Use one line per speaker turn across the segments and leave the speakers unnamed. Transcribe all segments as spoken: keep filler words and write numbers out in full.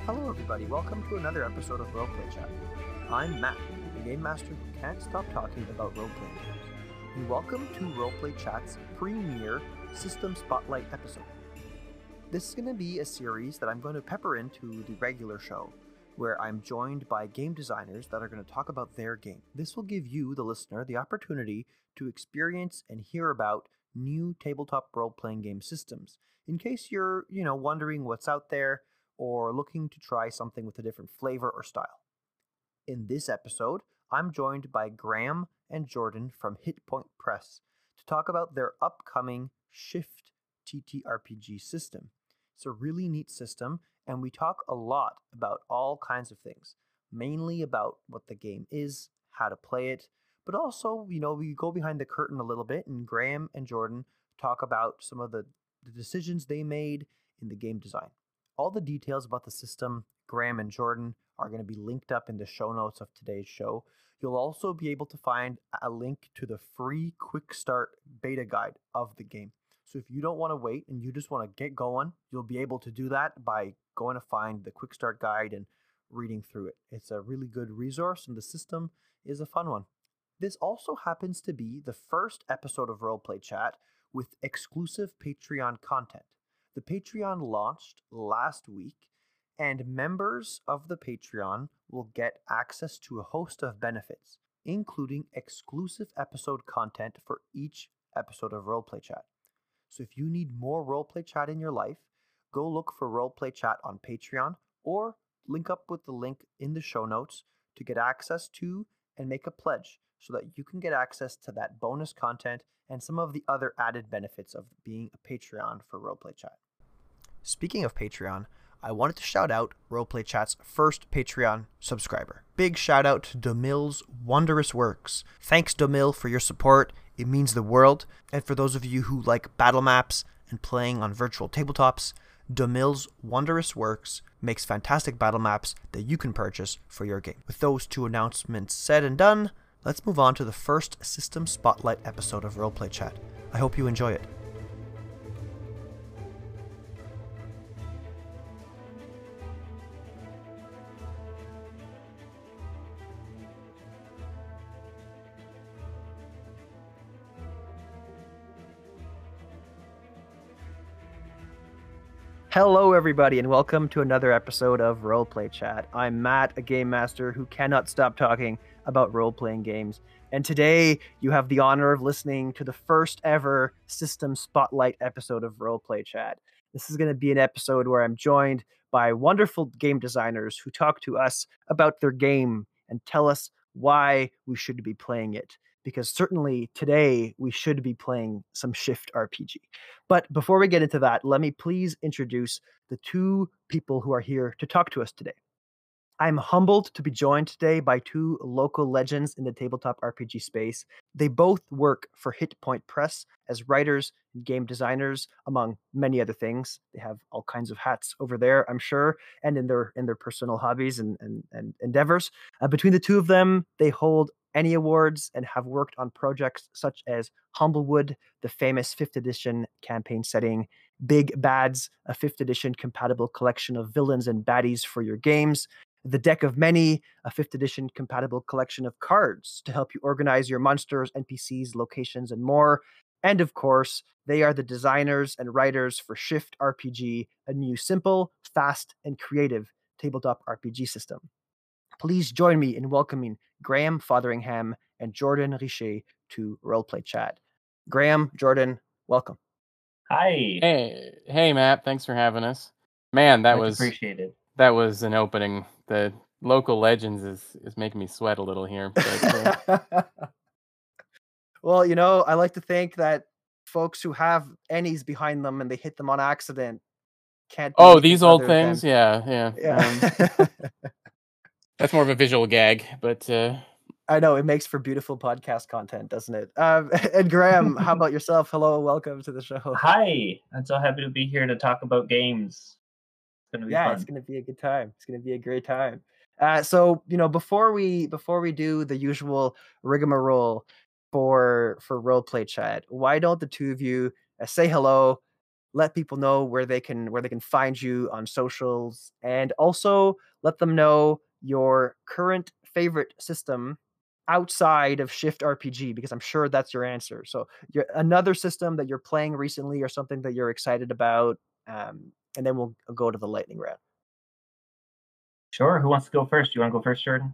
Hello, everybody. Welcome to another episode of Roleplay Chat. I'm Matt, the game master who can't stop talking about role-playing games. And welcome to Roleplay Chat's premiere System Spotlight episode. This is going to be a series that I'm going to pepper into the regular show, where I'm joined by game designers that are going to talk about their game. This will give you, the listener, the opportunity to experience and hear about new tabletop role-playing game systems, in case you're, you know, wondering what's out there or looking to try something with a different flavor or style. In this episode, I'm joined by Graham and Jordan from Hit Point Press to talk about their upcoming Shift T T R P G system. It's a really neat system, and we talk a lot about all kinds of things, mainly about what the game is, how to play it, but also, you know, we go behind the curtain a little bit, and Graham and Jordan talk about some of the, the decisions they made in the game design. All the details about the system, Graham and Jordan, are going to be linked up in the show notes of today's show. You'll also be able to find a link to the free quick start beta guide of the game. So if you don't want to wait and you just want to get going, you'll be able to do that by going to find the quick start guide and reading through it. It's a really good resource, and the system is a fun one. This also happens to be the first episode of Roleplay Chat with exclusive Patreon content. The Patreon launched last week, and members of the Patreon will get access to a host of benefits, including exclusive episode content for each episode of Roleplay Chat. So if you need more Roleplay Chat in your life, go look for Roleplay Chat on Patreon, or link up with the link in the show notes to get access to and make a pledge so that you can get access to that bonus content and some of the other added benefits of being a Patreon for Roleplay Chat. Speaking of Patreon, I wanted to shout out Roleplay Chat's first Patreon subscriber. Big shout out to Domil's Wondrous Works. Thanks, Domil, for your support. It means the world. And for those of you who like battle maps and playing on virtual tabletops, Domil's Wondrous Works makes fantastic battle maps that you can purchase for your game. With those two announcements said and done, let's move on to the first System Spotlight episode of Roleplay Chat. I hope you enjoy it. Hello, everybody, and welcome to another episode of Roleplay Chat. I'm Matt, a game master who cannot stop talking about role-playing games. And today, you have the honor of listening to the first ever System Spotlight episode of Roleplay Chat. This is going to be an episode where I'm joined by wonderful game designers who talk to us about their game and tell us why we should be playing it. Because certainly today we should be playing some Shift R P G. But before we get into that, let me please introduce the two people who are here to talk to us today. I'm humbled to be joined today by two local legends in the tabletop R P G space. They both work for Hit Point Press as writers and game designers, among many other things. They have all kinds of hats over there, I'm sure, and in their in their personal hobbies and, and, and endeavors. Uh, between the two of them, they hold Annie Awards and have worked on projects such as Humblewood, the famous fifth edition campaign setting, Big Bads, a fifth edition compatible collection of villains and baddies for your games, The Deck of Many, a fifth edition compatible collection of cards to help you organize your monsters, N P Cs, locations, and more. And of course, they are the designers and writers for Shift R P G, a new simple, fast, and creative tabletop R P G system. Please join me in welcoming Graham Fotheringham and Jordan Richer to Roleplay Chat. Graham, Jordan, welcome.
Hi.
Hey, hey, Matt. Thanks for having us. Man, that
Much
was
appreciated.
that was an opening. The local legends is is making me sweat a little here. But, uh,
Well, you know, I like to think that folks who have Annies behind them and they hit them on accident can't. do
oh,
anything
these old
other than-
things. Yeah, yeah.
Yeah.
Um, that's more of a visual gag, but uh,
I know it makes for beautiful podcast content, doesn't it? Um, and Graham, how about yourself? Hello, welcome to the show.
Hi. I'm so happy to be here to talk about games. It's gonna be
Yeah,
fun.
it's gonna be a good time. It's gonna be a great time. Uh, so you know, before we before we do the usual rigmarole for for Roleplay Chat, why don't the two of you uh, say hello, let people know where they can where they can find you on socials, and also let them know your current favorite system outside of Shift R P G, because I'm sure that's your answer. So, your another system that you're playing recently or something that you're excited about, um, and then we'll go to the lightning round.
Sure. Who wants to go first? You want to go first, Jordan?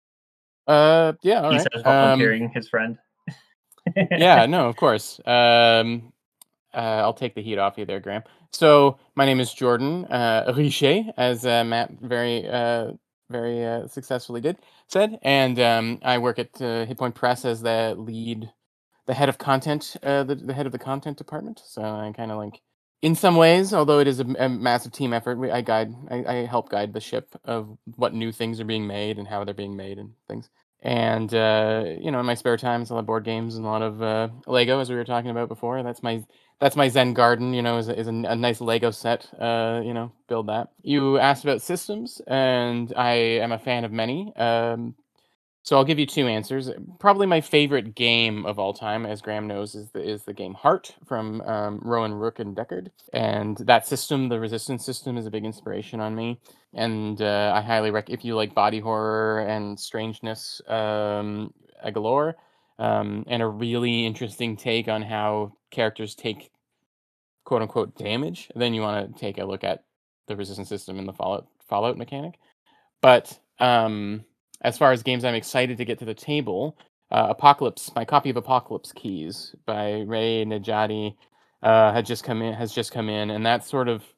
Uh, yeah, all
He
right.
says,
Um,
volunteering his friend.
yeah, no, of course. Um, uh, I'll take the heat off you there, Graham. So my name is Jordan uh, Richer, as uh, Matt very, uh, very uh, successfully did said, and um, I work at uh, Hit Point Press as the lead, the head of content, uh, the, the head of the content department. So I kind of like, in some ways, although it is a, a massive team effort, we, I guide, I, I help guide the ship of what new things are being made and how they're being made and things. And uh, you know, in my spare time, it's a lot of board games and a lot of uh, Lego, as we were talking about before. That's my that's my Zen garden. You know, is a, is a, a nice Lego set. Uh, you know, build that. You asked about systems, and I am a fan of many. Um, so I'll give you two answers. Probably my favorite game of all time, as Graham knows, is the is the game Heart from um, Rowan Rook and Deckard. And that system, the Resistance system, is a big inspiration on me. And uh, I highly recommend, if you like body horror and strangeness um, a galore, um, and a really interesting take on how characters take quote unquote damage, then you want to take a look at the Resistance system and the Fallout Fallout mechanic. But um, as far as games I'm excited to get to the table, uh, Apocalypse, my copy of Apocalypse Keys by Ray Najati uh, had just come in, has just come in, and that's sort of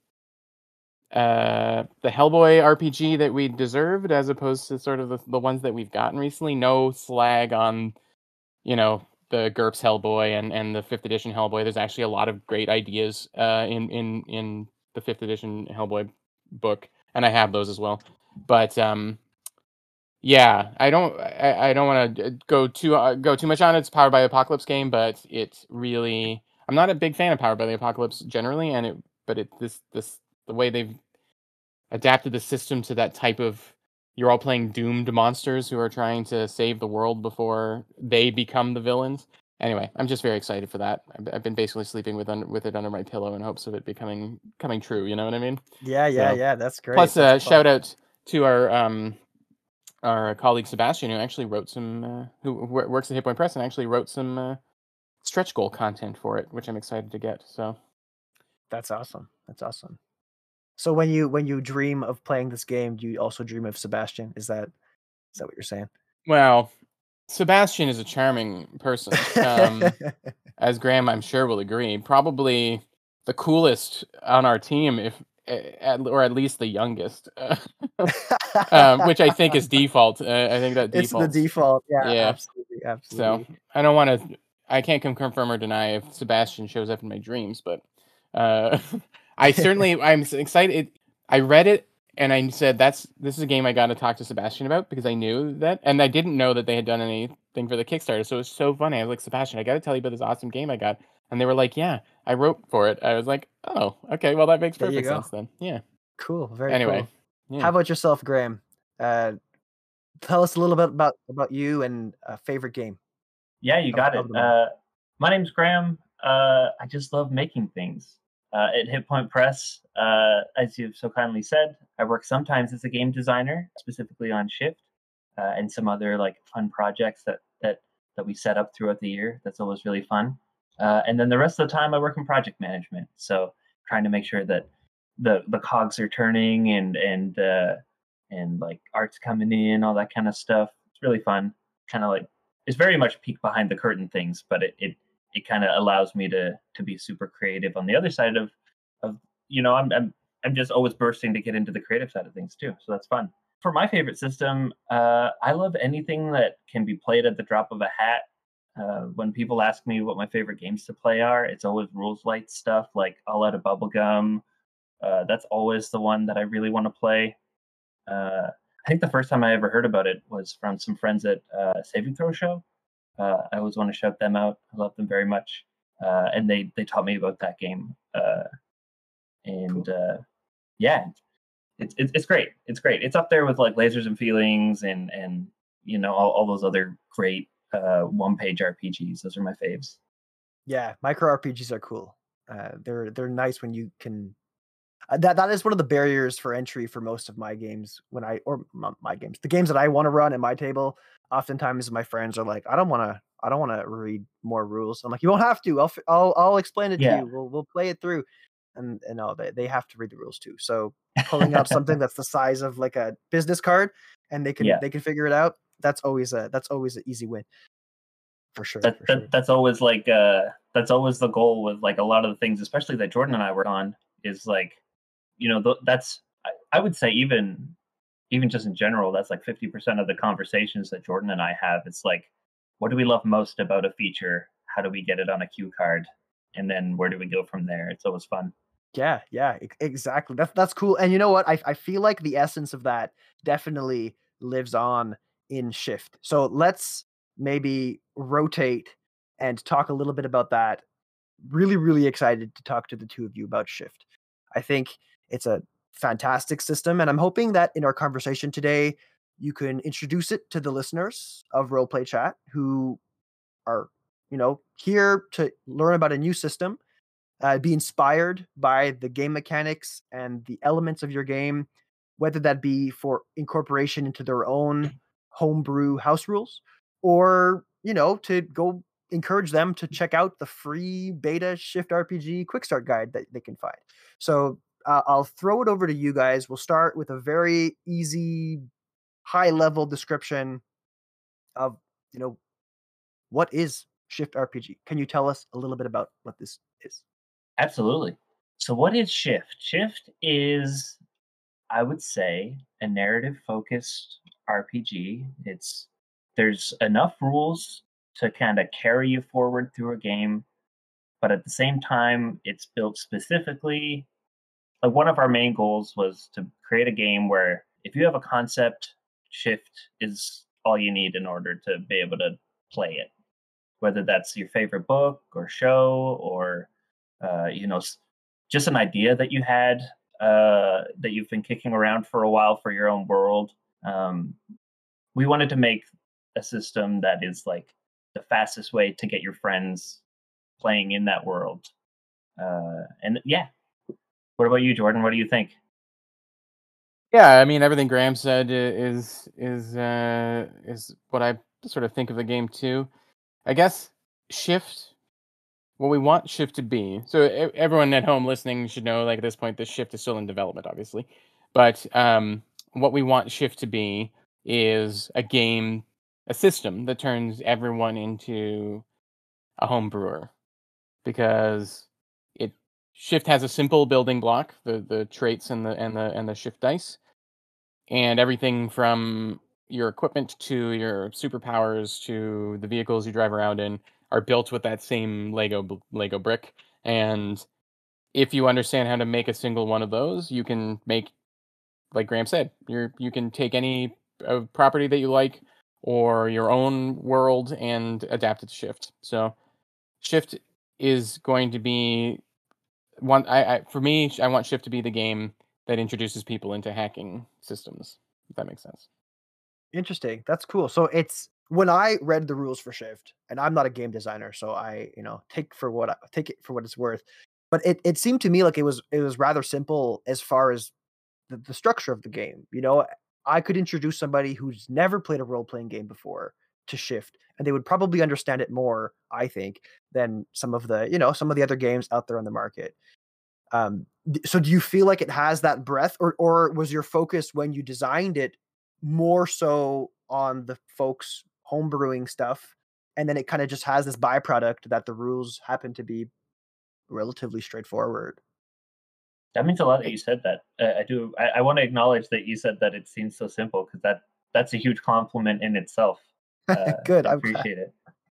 uh, the Hellboy R P G that we deserved, as opposed to sort of the, the ones that we've gotten recently. No slag on, you know, the GURPS Hellboy and, and the fifth edition Hellboy. There's actually a lot of great ideas uh, in in in the fifth edition Hellboy book, and I have those as well. But um, yeah, I don't I, I don't want to go too uh, go too much on it. It's Powered by the Apocalypse game, but it really, I'm not a big fan of Powered by the Apocalypse generally, and it but it this this the way they've adapted the system to that type of, you're all playing doomed monsters who are trying to save the world before they become the villains. Anyway, I'm just very excited for that. I've, I've been basically sleeping with under, with it under my pillow in hopes of it becoming coming true. You know what I mean?
Yeah, yeah,
So,
yeah. That's great.
plus, uh,
That's fun.
shout out to our um, our colleague Sebastian, who actually wrote some, uh, who w- works at Hit Point Press and actually wrote some uh, stretch goal content for it, which I'm excited to get. So
That's awesome. That's awesome. So when you when you dream of playing this game, do you also dream of Sebastian? Is that is that what you're saying?
well, Sebastian is a charming person. Um, as Graham, I'm sure, will agree, probably the coolest on our team, if at, or at least the youngest, uh, um, which I think is default. Uh, I think that
It's the
defaults.
default. Yeah,
Yeah.
absolutely,
So
absolutely.
I don't want to. I can't confirm or deny if Sebastian shows up in my dreams, but uh, I certainly I'm s- excited. I read it and I said that's this is a game I got to talk to Sebastian about, because I knew that, and I didn't know that they had done anything for the Kickstarter. So it was so funny. I was like, Sebastian, I got to tell you about this awesome game I got, and they were like, yeah, I wrote for it. I was like, oh, okay, well that makes
There you
perfect
go.
sense then. Yeah.
Cool. Very
Anyway,
cool.
yeah.
How about yourself, Graham? Uh, tell us a little bit about about you and a favorite game
Yeah, you
of
got
of
it.
them all.
Uh, my name's Graham. Uh, I just love making things. Uh, at Hit Point Press, uh, as you've so kindly said, I work sometimes as a game designer, specifically on Shift, uh, and some other like fun projects that that that we set up throughout the year. That's always really fun. Uh, and then the rest of the time, I work in project management, so trying to make sure that the the cogs are turning and and uh, and like art's coming in, all that kind of stuff. It's really fun. Kind of like, it's very much peek behind the curtain things, but it it, it kind of allows me to to be super creative on the other side of of you know I'm I'm I'm just always bursting to get into the creative side of things too. So that's fun. For my favorite system, uh, I love anything that can be played at the drop of a hat. Uh, when people ask me what my favorite games to play are, it's always rules light stuff like All Out of Bubblegum. Uh, that's always the one that I really want to play. Uh, I think the first time I ever heard about it was from some friends at uh, Saving Throw Show. Uh, I always want to shout them out. I love them very much, uh, and they they taught me about that game. Uh, and
Cool.
uh, yeah, it's, it's it's great. It's great. It's up there with like Lasers and Feelings and and you know all, all those other great uh, one page R P Gs. Those are my faves.
Yeah, micro R P Gs are cool. Uh, they're they're nice when you can. Uh, that that is one of the barriers for entry for most of my games when I or not my games, the games that I want to run at my table. Oftentimes, my friends are like, "I don't want to, I don't want to read more rules." I'm like, "You won't have to. I'll, f- I'll, I'll explain it to
Yeah.
you. We'll, we'll play it through." And and no, they they have to read the rules too. So pulling out something that's the size of like a business card, and they can
Yeah.
they can figure it out. That's always a that's always an easy win. For sure,
That,
for
that
sure.
that's always like uh that's always the goal with like a lot of the things, especially that Jordan and I work on, is like, you know, th- that's I, I would say even even just in general, that's like fifty percent of the conversations that Jordan and I have. It's like, what do we love most about a feature? How do we get it on a cue card? And then where do we go from there? It's always fun.
Yeah, yeah, e- exactly. That's that's cool. And you know what? I I feel like the essence of that definitely lives on in Shift. So let's maybe rotate and talk a little bit about that. Really, really excited to talk to the two of you about Shift. I think it's a fantastic system, and I'm hoping that in our conversation today, you can introduce it to the listeners of Roleplay Chat who are, you know, here to learn about a new system, uh, be inspired by the game mechanics and the elements of your game, whether that be for incorporation into their own homebrew house rules, or you know, to go encourage them to check out the free beta Shift R P G quick start guide that they can find. So uh, I'll throw it over to you guys. We'll start with a very easy, high level description of you know what is Shift R P G. Can you tell us a little bit about what this is?
Absolutely. So what is Shift? Shift is, I would say, a narrative focused R P G. It's there's enough rules to kind of carry you forward through a game, but at the same time, it's built specifically. Like one of our main goals was to create a game where if you have a concept, Shift is all you need in order to be able to play it. Whether that's your favorite book or show or uh, you know s- just an idea that you had uh, that you've been kicking around for a while for your own world. Um, we wanted to make a system that is like the fastest way to get your friends playing in that world. Uh, and yeah, what about you, Jordan? What do you think?
Yeah, I mean everything Graham said i- is is uh, is what I sort of think of the game too. I guess Shift, what we want Shift to be. So e- everyone at home listening should know, like at this point, this Shift is still in development, obviously. But um, what we want Shift to be is a game, a system that turns everyone into a home brewer, because it Shift has a simple building block, the the traits and the and the and the Shift dice, and everything from your equipment to your superpowers to the vehicles you drive around in are built with that same Lego bl- Lego brick. And if you understand how to make a single one of those, you can make, like Graham said, you you can take any uh, property that you like or your own world and adapt it to Shift. So Shift is going to be one. I, I for me, I want Shift to be the game that introduces people into hacking systems. If that makes sense.
Interesting. That's cool. So it's when I read the rules for Shift, and I'm not a game designer, so I, you know, take for what I take it for what it's worth. But it, it seemed to me like it was it was rather simple as far as the, the structure of the game. You know, I could introduce somebody who's never played a role playing game before to Shift, and they would probably understand it more, I think, than some of the you know some of the other games out there on the market. Um, d- so do you feel like it has that breadth, or or was your focus when you designed it more so on the folks homebrewing stuff, and then it kind of just has this byproduct that the rules happen to be relatively straightforward?
That means a lot that you said that. Uh, I do. I, I want to acknowledge that you said that it seems so simple because that that's a huge compliment in itself. Uh,
Good.
I
I'm glad.
appreciate it.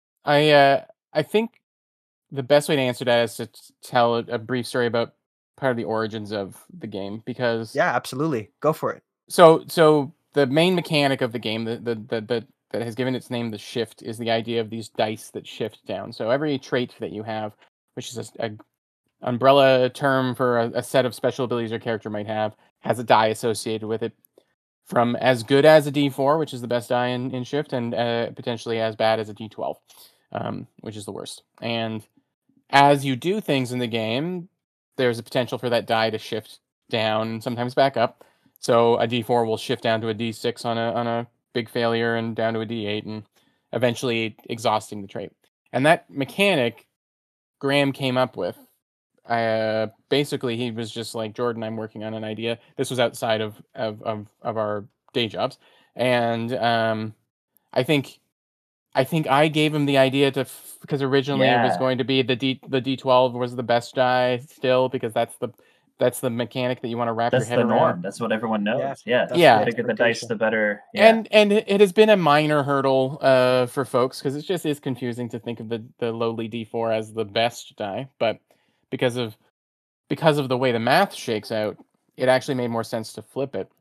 I uh, I think the best way to answer that is to t- tell a, a brief story about part of the origins of the game, because
Yeah, absolutely. Go for it.
so so the main mechanic of the game, the the, the, the that has given its name the Shift, is the idea of these dice that shift down. So every trait that you have, which is a, a umbrella term for a, a set of special abilities your character might have, has a die associated with it, from as good as a D four, which is the best die in, in Shift, and uh, potentially as bad as a D twelve, um, which is the worst. And as you do things in the game, there's a potential for that die to shift down and sometimes back up. So a D four will shift down to a D six on a on a big failure and down to a D eight, and eventually exhausting the trait. And that mechanic Graham came up with. Uh, basically, he was just like, Jordan, I'm working on an idea. This was outside of of of, of our day jobs, and um, I think I think I gave him the idea to f- because originally it was
Yeah,
going to be the D the D twelve was the best die still, because that's the that's the mechanic that you want to wrap your
that's
head
the
around.
norm. That's what everyone
Yeah,
knows. Yeah,
that's
the
the
Yeah,
bigger the dice,
expectation.
the better. Yeah,
and and it it has been a minor hurdle uh, for folks because it just is confusing to think of the the lowly D four as the best die, but because of because of the way the math shakes out, it actually made more sense to flip it.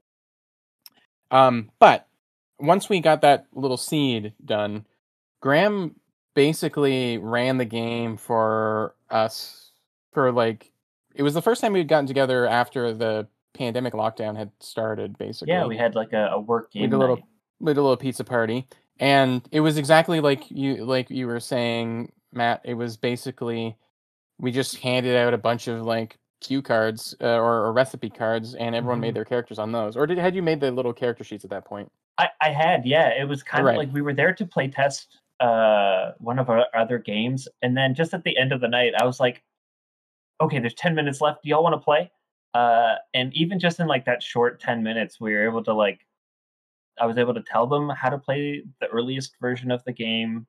Um, but once we got that little seed done, Graham basically ran the game for us for like it was the first time we'd gotten together after the pandemic lockdown had started.
yeah.
Basically,
We had like a, a work
we did
game
a little
night.
we did a little pizza party, and it was exactly like you like you were saying, Matt. It was basically we just handed out a bunch of like cue cards uh, or, or recipe cards, and everyone
Mhm.
made their characters on those. Or did had you made the little character sheets at that point?
I, I had, yeah. It was
All
kind of
right.
like we were there to play test uh one of our other games, and then just at the end of the night, I was like, okay, there's ten minutes left. Do y'all want to play? Uh, and even just in like that short ten minutes, we were able to like I was able to tell them how to play the earliest version of the game.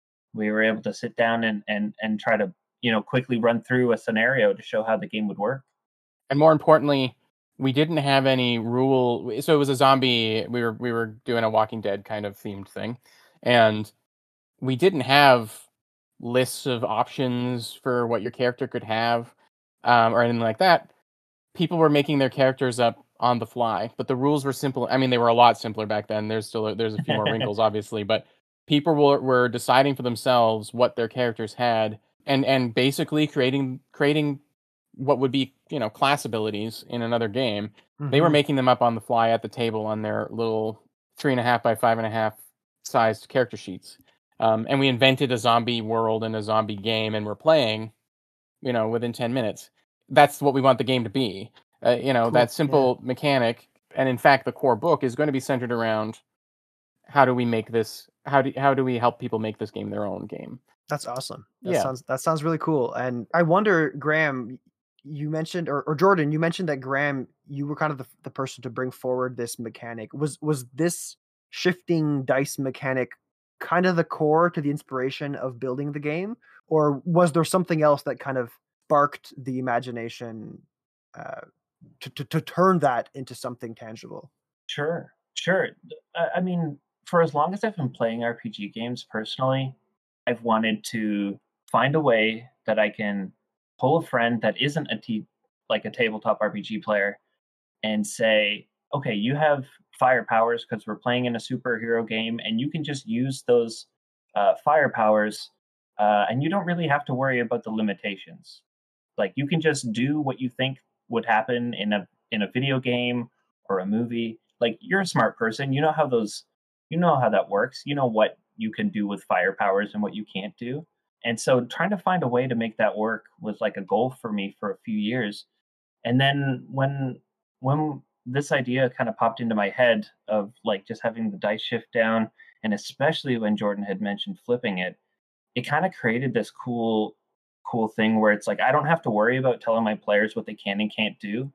We were able to sit down and and and try to, you know, quickly run through a scenario to show how the game would work.
And more importantly, we didn't have any rule. So it was a zombie. We were we were doing a Walking Dead kind of themed thing, and we didn't have lists of options for what your character could have, um, or anything like that. People were making their characters up on the fly, but the rules were simple. I mean, they were a lot simpler back then. There's still a, there's a few more wrinkles, obviously, but people were were deciding for themselves what their characters had, and and basically creating creating what would be, you know, class abilities in another game. They were
Mhm.
making them up on the fly at the table on their little three and a half by five and a half sized character sheets. Um, and we invented a zombie world and a zombie game, and we're playing, you know, within ten minutes. That's what we want the game to be. Uh, you know,
Cool.
that
Yeah.
simple mechanic. And in fact, the core book is going to be centered around how do we make this, how do, how do we help people make this game their own game?
That's awesome. That
Yeah.
sounds that sounds really cool. And I wonder, Graham, y- you mentioned or, or Jordan, you mentioned that Graham, you were kind of the, the person to bring forward this mechanic. Was was this shifting dice mechanic kind of the core to the inspiration of building the game, or was there something else that kind of sparked the imagination uh, to, to to turn that into something tangible?
Sure, sure. I I mean, for as long as I've been playing R P G games personally, I've wanted to find a way that I can pull a friend that isn't a t like a tabletop R P G player and say, okay, you have fire powers because we're playing in a superhero game, and you can just use those uh, fire powers, uh, and you don't really have to worry about the limitations. Like you can just do what you think would happen in a in a video game or a movie. Like you're a smart person, you know how those you know how that works. You know what you can do with fire powers and what you can't do. And so trying to find a way to make that work was like a goal for me for a few years. And then when when this idea kind of popped into my head of like just having the dice shift down, and especially when Jordan had mentioned flipping it, it kind of created this cool cool thing where it's like I don't have to worry about telling my players what they can and can't do.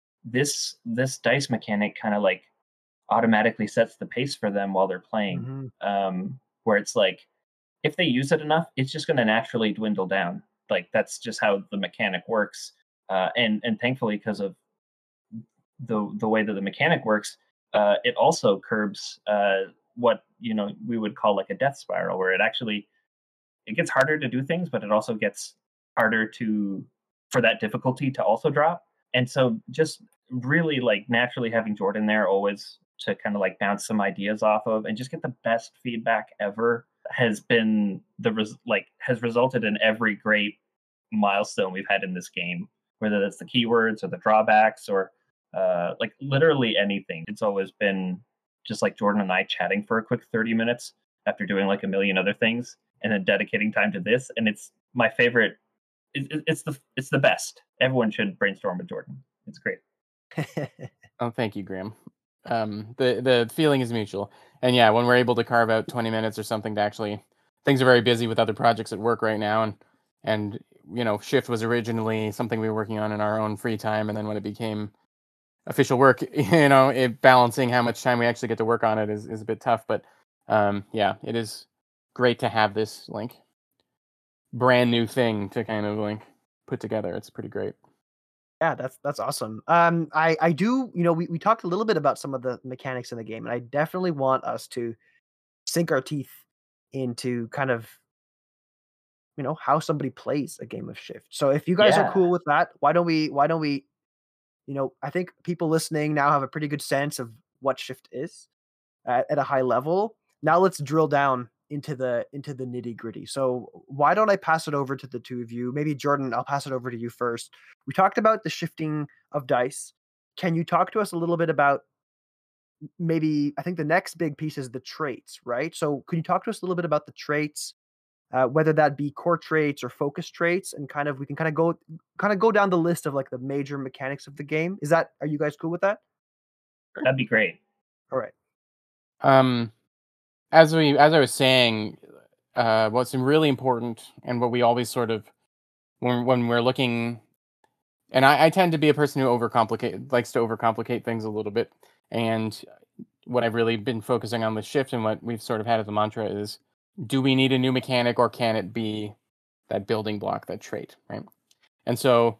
This this dice mechanic kind of like automatically sets the pace for them while they're playing.
Hmm.
Um, where it's like if they use it enough, it's just going to naturally dwindle down. Like that's just how the mechanic works. Uh, and and thankfully, because of the the way that the mechanic works, uh, it also curbs uh, what you know we would call like a death spiral, where it actually it gets harder to do things, but it also gets harder to for that difficulty to also drop. And so just really like naturally having Jordan there always to kind of like bounce some ideas off of and just get the best feedback ever has been the res- like has resulted in every great milestone we've had in this game, whether that's the keywords or the drawbacks or uh, like literally anything. It's always been just like Jordan and I chatting for a quick thirty minutes after doing like a million other things and then dedicating time to this. And it's my favorite it, it, it's the it's the best. Everyone should brainstorm with Jordan. It's great.
Oh, thank you, Graham. Um, the the feeling is mutual, and yeah, when we're able to carve out twenty minutes or something to actually, things are very busy with other projects at work right now, and and you know, Shift was originally something we were working on in our own free time, and then when it became official work, you know, it, balancing how much time we actually get to work on it is, is a bit tough. But um, yeah, it is great to have this like brand new thing to kind of like put together. It's pretty great.
Yeah, that's that's awesome. Um, I I do, you know, we, we talked a little bit about some of the mechanics in the game, and I definitely want us to sink our teeth into kind of, you know, how somebody plays a game of Shift. So if you guys are
Yeah.
cool with that, why don't we why don't we, you know, I think people listening now have a pretty good sense of what Shift is at, at a high level. Now let's drill down into the into the nitty gritty. So why don't I pass it over to the two of you? Maybe Jordan, I'll pass it over to you first. We talked about the shifting of dice. Can you talk to us a little bit about maybe I think the next big piece is the traits, right? So can you talk to us a little bit about the traits, uh, whether that be core traits or focus traits, and kind of we can kind of go kind of go down the list of like the major mechanics of the game. Is that are you guys cool with that?
That'd be great.
All right.
Um, as we as I was saying, uh, what's really important and what we always sort of when when we're looking, and I, I tend to be a person who overcomplicate likes to overcomplicate things a little bit, and what I've really been focusing on with Shift and what we've sort of had as a mantra is, do we need a new mechanic or can it be that building block, that trait, right? And so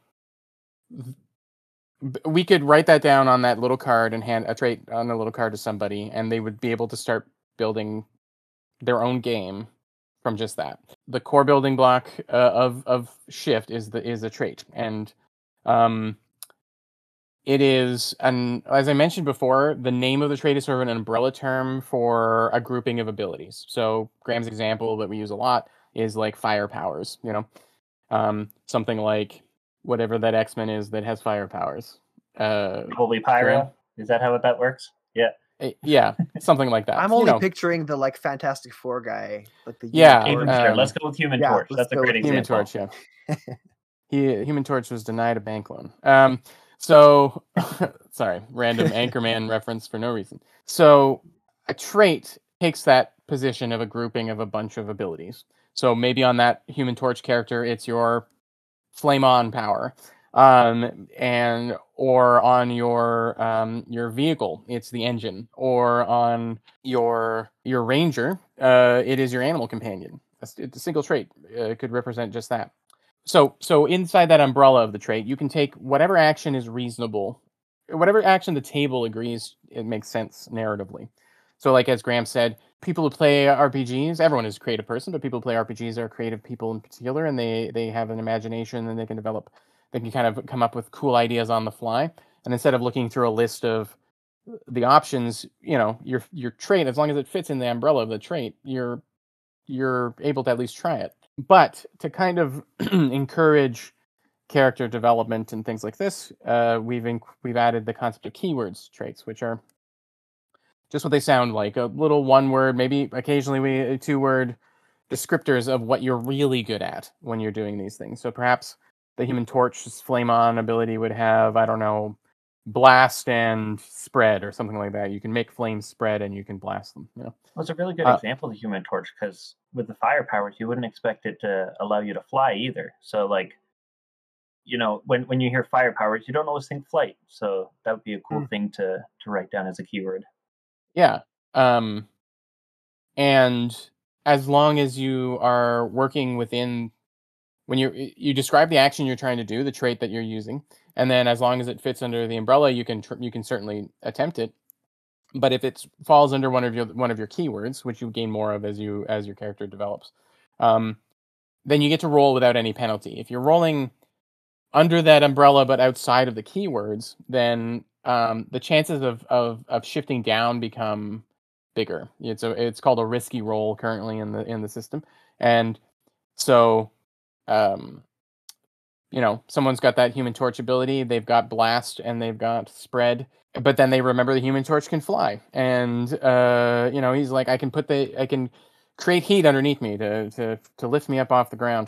we could write that down on that little card and hand a trait on a little card to somebody, and they would be able to start building their own game from just that. The core building block uh, of of Shift is the is a trait, and um, it is, and as I mentioned before, the name of the trait is sort of an umbrella term for a grouping of abilities. So Graham's example that we use a lot is like fire powers, you know, um, something like whatever that X-Men is that has fire powers. Uh,
Probably Pyro.
Graham?
Is that how that works? Yeah.
Eh, yeah, something like that.
I'm
you
only
know,
picturing the like Fantastic Four guy, like the
Yeah,
unicorn.
Even sure.
um,
Let's go with Human
yeah,
Torch.
let's
That's a
go
great
with
Human
example.
Torch, yeah. he Human Torch was denied a bank loan. Um, so sorry, random Anchorman reference for no reason. So a trait takes that position of a grouping of a bunch of abilities. So maybe on that Human Torch character, it's your flame on power, um, and or on your um, your vehicle, it's the engine, or on your your ranger, uh, it is your animal companion. It's a single trait. Uh, it could represent just that. So, so inside that umbrella of the trait, you can take whatever action is reasonable, whatever action the table agrees it makes sense narratively. So, like as Graham said, people who play R P Gs, everyone is a creative person, but people who play R P Gs are creative people in particular, and they they have an imagination and they can develop, they can kind of come up with cool ideas on the fly. And instead of looking through a list of the options, you know, your your trait, as long as it fits in the umbrella of the trait, you're you're able to at least try it. But to kind of encourage character development and things like this, uh, we've inc- we've added the concept of keywords traits, which are just what they sound like, a little one word, maybe occasionally we two word descriptors of what you're really good at when you're doing these things. So perhaps the Human Torch's flame on ability would have, I don't know, blast and spread or something like that. You can make flames spread and you can blast them. You know,
Well, it's a really good
Uh,
example of the Human Torch because with the fire powers, you wouldn't expect it to allow you to fly either. So, like, you know, when when you hear fire powers, you don't always think flight. So that would be a cool
Mm.
thing to to write down as a keyword.
yeah. Um, and as long as you are working within when you you describe the action you're trying to do, the trait that you're using, and then as long as it fits under the umbrella, you can tr- you can certainly attempt it. But if it falls under one of your one of your keywords, which you gain more of as you as your character develops, um, then you get to roll without any penalty. If you're rolling under that umbrella but outside of the keywords, then um, the chances of, of of shifting down become bigger. It's a it's called a risky roll currently in the in the system, and so um, you know, someone's got that Human Torch ability, they've got blast and they've got spread, but then they remember the Human Torch can fly, and uh, you know, he's like, I can put the I can create heat underneath me to to to lift me up off the ground.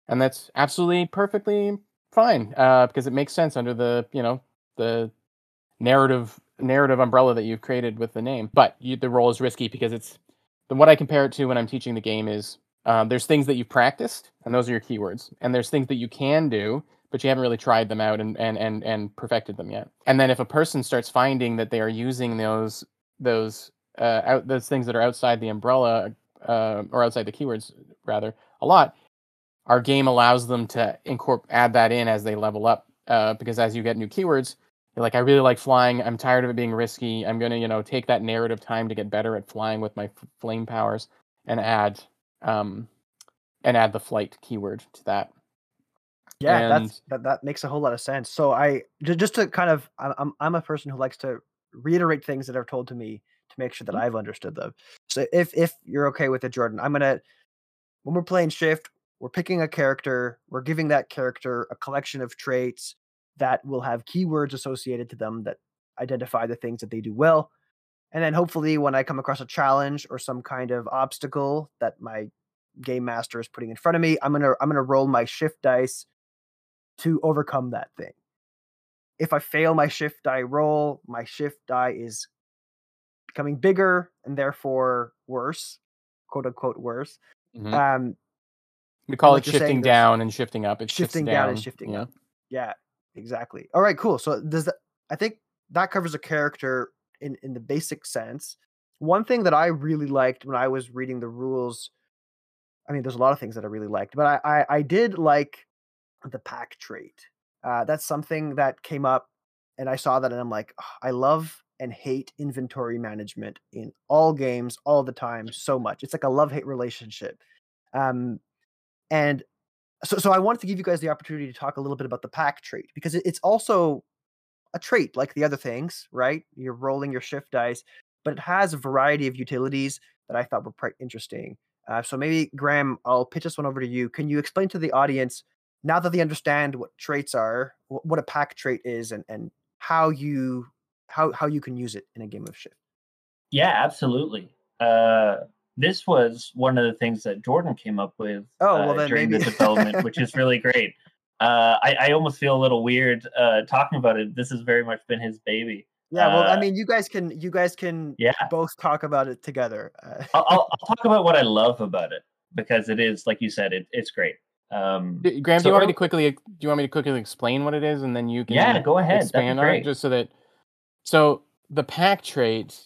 and that's absolutely perfectly fine uh, because it makes sense under the you know the narrative narrative umbrella that you've created with the name. But you, the role is risky because it's the what I compare it to when I'm teaching the game is um, there's things that you've practiced, and those are your keywords, and there's things that you can do, but you haven't really tried them out and and and and perfected them yet. And then if a person starts finding that they are using those those uh, out those things that are outside the umbrella uh, or outside the keywords rather a lot, our game allows them to incorporate add that in as they level up uh, because as you get new keywords, you're like, I really like flying. I'm tired of it being risky. I'm gonna, you know, take that narrative time to get better at flying with my f- flame powers, and add, um, and add the flight keyword to that.
Yeah,
And
that's that that makes a whole lot of sense. So I ju- just to kind of I'm I'm I'm a person who likes to reiterate things that are told to me to make sure that
Mhm.
I've understood them. So if if you're okay with it, Jordan, I'm gonna when we're playing Shift, we're picking a character, we're giving that character a collection of traits that will have keywords associated to them that identify the things that they do well. And then hopefully when I come across a challenge or some kind of obstacle that my game master is putting in front of me, I'm gonna I'm gonna roll my shift dice to overcome that thing. If I fail my shift die roll, my shift die is becoming bigger and therefore worse, quote unquote worse.
Mhm.
Um,
we
and
call it
like you're saying,
shifting
there's
down and shifting up. It shifts
shifting down and
down.
shifting
Yeah.
up. Yeah, exactly. All right, cool. So does that I think that covers a character in in the basic sense. One thing that I really liked when I was reading the rules, I mean, there's a lot of things that I really liked, but I I, I did like the pack trait. Uh, that's something that came up, and I saw that, and I'm like, "Ugh, I love and hate inventory management in all games all the time so much. It's like a love hate relationship. Um, and so, so I wanted to give you guys the opportunity to talk a little bit about the pack trait because it, it's also a trait like the other things, right? You're rolling your shift dice, but it has a variety of utilities that I thought were quite interesting. Uh, so maybe Graham, I'll pitch this one over to you. Can you explain to the audience now that they understand what traits are, wh- what a pack trait is, and and how you how how you can use it in a game of Shift?
Yeah, absolutely. Uh, this was one of the things that Jordan came up with
Oh well,
uh,
then
during the
maybe.
development, which is really great. Uh, I, I almost feel a little weird uh, talking about it. This has very much been his baby.
Yeah, well, I
Uh,
mean, you guys can you guys can
yeah,
both talk about it together. Uh,
I'll, I'll, I'll talk about what I love about it because it is, like you said, it, it's great. Um,
D- Graham, do
so,
you want me
early,
to quickly do you want me to quickly explain what it is, and then you
yeah,
can
go ahead. That'd be
expand on it,
great.
just so that so the pack trait.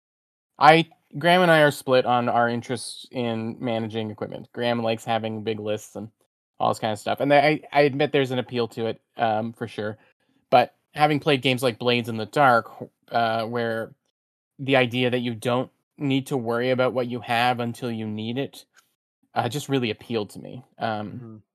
I Graham and I are split on our interests in managing equipment. Graham likes having big lists and all this kind of stuff, and I I admit there's an appeal to it, um, for sure. But having played games like Blades in the Dark, uh, where the idea that you don't need to worry about what you have until you need it, uh, just really appealed to me. Um,
Mhm.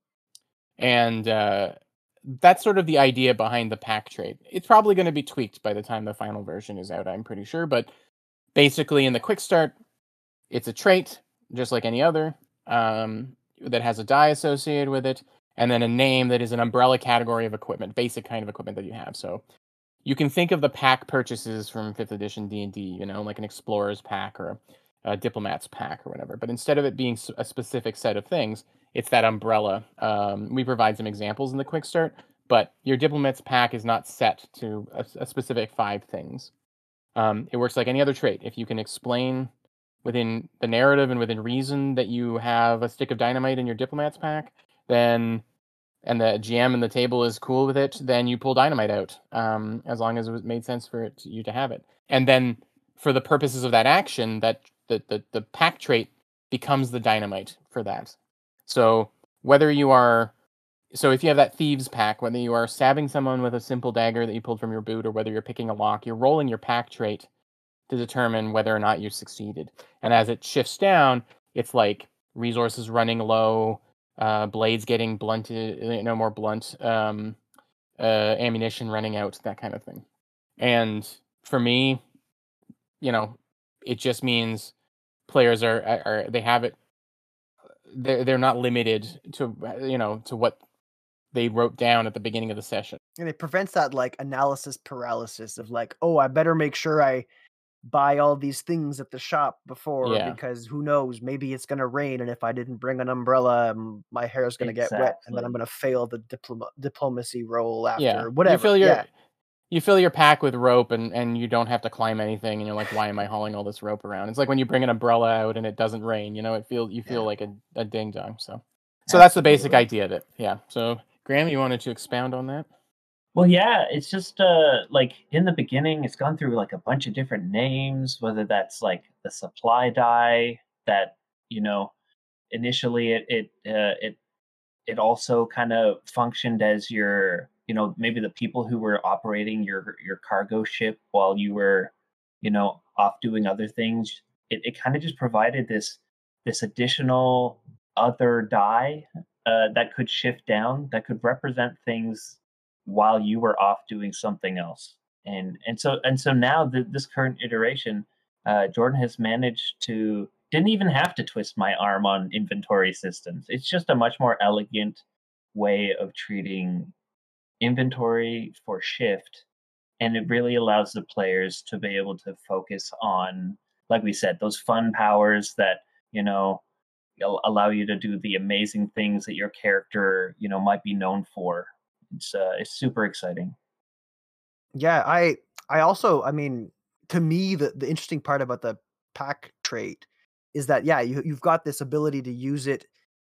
and uh, that's sort of the idea behind the pack trait. It's probably going to be tweaked by the time the final version is out, I'm pretty sure. But basically, in the quick start, it's a trait, just like any other, um, that has a die associated with it, and then a name that is an umbrella category of equipment, basic kind of equipment that you have. So you can think of the pack purchases from fifth edition D and D, you know, like an explorer's pack or a diplomat's pack or whatever. But instead of it being a specific set of things, it's that umbrella. Um, we provide some examples in the quick start, but your diplomat's pack is not set to a, a specific five things. Um, it works like any other trait. If you can explain within the narrative and within reason that you have a stick of dynamite in your diplomat's pack, then and the G M and the table is cool with it, then you pull dynamite out, um, as long as it was made sense for it, you to have it. And then for the purposes of that action, that the, the, the pack trait becomes the dynamite for that. So whether you are so if you have that thieves pack, whether you are stabbing someone with a simple dagger that you pulled from your boot, or whether you're picking a lock, you're rolling your pack trait to determine whether or not you succeeded. And as it shifts down, it's like resources running low, uh, blades getting blunted, uh, no more blunt, um, uh, ammunition running out, that kind of thing. And for me, you know, it just means players are, are, are they have it. They're they're not limited to you know to what they wrote down at the beginning of the session.
And it prevents that like analysis paralysis of like, oh, I better make sure I buy all these things at the shop before
Yeah.
because who knows, maybe it's gonna rain, and if I didn't bring an umbrella, m my hair is gonna get wet, and then I'm
Exactly.
gonna fail the diploma diplomacy roll
Yeah.
after,
You
whatever.
fill your
Yeah,
you fill your pack with rope and and you don't have to climb anything and you're like, "Why am I hauling all this rope around?" It's like when you bring an umbrella out and it doesn't rain, you know, it feel you feel
yeah,
like a a ding dong, so so that's the basic
Absolutely.
idea of it. Yeah. So, Graham, you wanted to expound on that?
Well, yeah, it's just uh like in the beginning, it's gone through like a bunch of different names, whether that's like the supply die that, you know, initially it it uh, it it also kind of functioned as your, you know, maybe the people who were operating your your cargo ship while you were, you know, off doing other things. It it kind of just provided this this additional other die uh, that could shift down, that could represent things while you were off doing something else. And and so and so now the, this current iteration, uh, Jordan has managed to didn't even have to twist my arm on inventory systems. It's just a much more elegant way of treating inventory for shift, and it really allows the players to be able to focus on, like we said, those fun powers that, you know, al- allow you to do the amazing things that your character, you know, might be known for. It's uh, it's super exciting.
yeah, I I also I mean, to me, the the interesting part about the pack trait is that, yeah, you you've got this ability to use it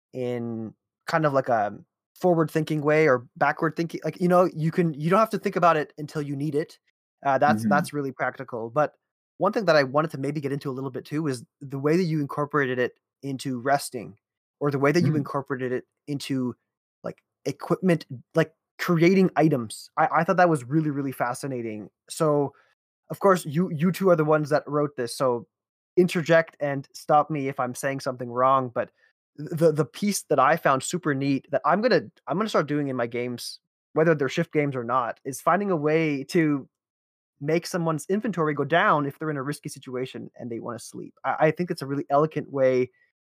in kind of like a forward thinking way or backward thinking, like, you know, you can you don't have to think about it until you need it. Uh, that's
Hmm.
that's really practical, but one thing that I wanted to maybe get into a little bit too is the way that you incorporated it into resting, or the way that you
Mm.
incorporated it into, like, equipment, like, creating items. I I thought that was really, really fascinating. So, of course, you you two are the ones that wrote this, so interject and stop me if I'm saying something wrong, but the the piece that I found super neat that I'm gonna I'm gonna start doing in my games, whether they're shift games or not, is finding a way to make someone's inventory go down if they're in a risky situation and they wanna sleep. I I think it's a really elegant way,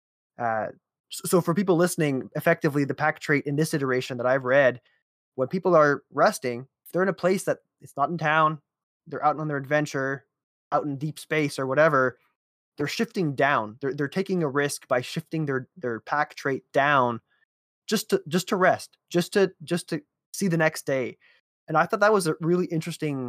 uh, s so for people listening, effectively, the pack trait in this iteration that I've read, when people are resting, if they're in a place that it's not in town, they're out on their adventure, out in deep space or whatever, they're shifting down. They're they're taking a risk by shifting their their pack trait down just to just to rest, just to just to see the next day. And I thought that was a really interesting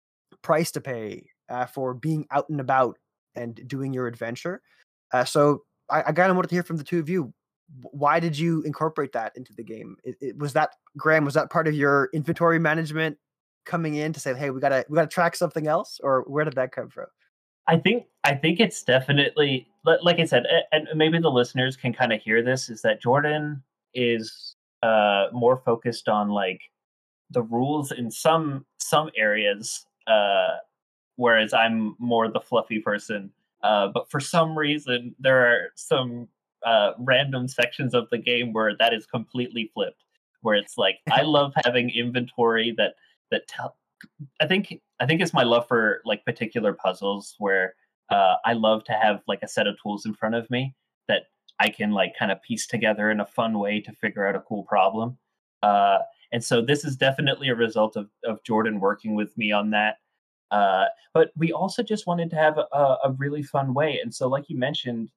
price to pay uh, for being out and about and doing your adventure. Uh, so I, I kind of wanted to hear from the two of you. Why did you incorporate that into the game? It, it, was that Graham? Was that part of your inventory management coming in to say, "Hey, we gotta we gotta track something else," or where did that come from?
I think I think it's definitely li- like I said, a- and maybe the listeners can kind of hear this, is that Jordan is uh more focused on like the rules in some some areas, uh whereas I'm more the fluffy person. Uh but for some reason there are some uh random sections of the game where that is completely flipped, where it's like I love having inventory that that tell I think I think it's my love for like particular puzzles where uh, I love to have like a set of tools in front of me that I can like kind of piece together in a fun way to figure out a cool problem. Uh, and so this is definitely a result of of Jordan working with me on that. Uh, but we also just wanted to have a, a really fun way. And so, like you mentioned,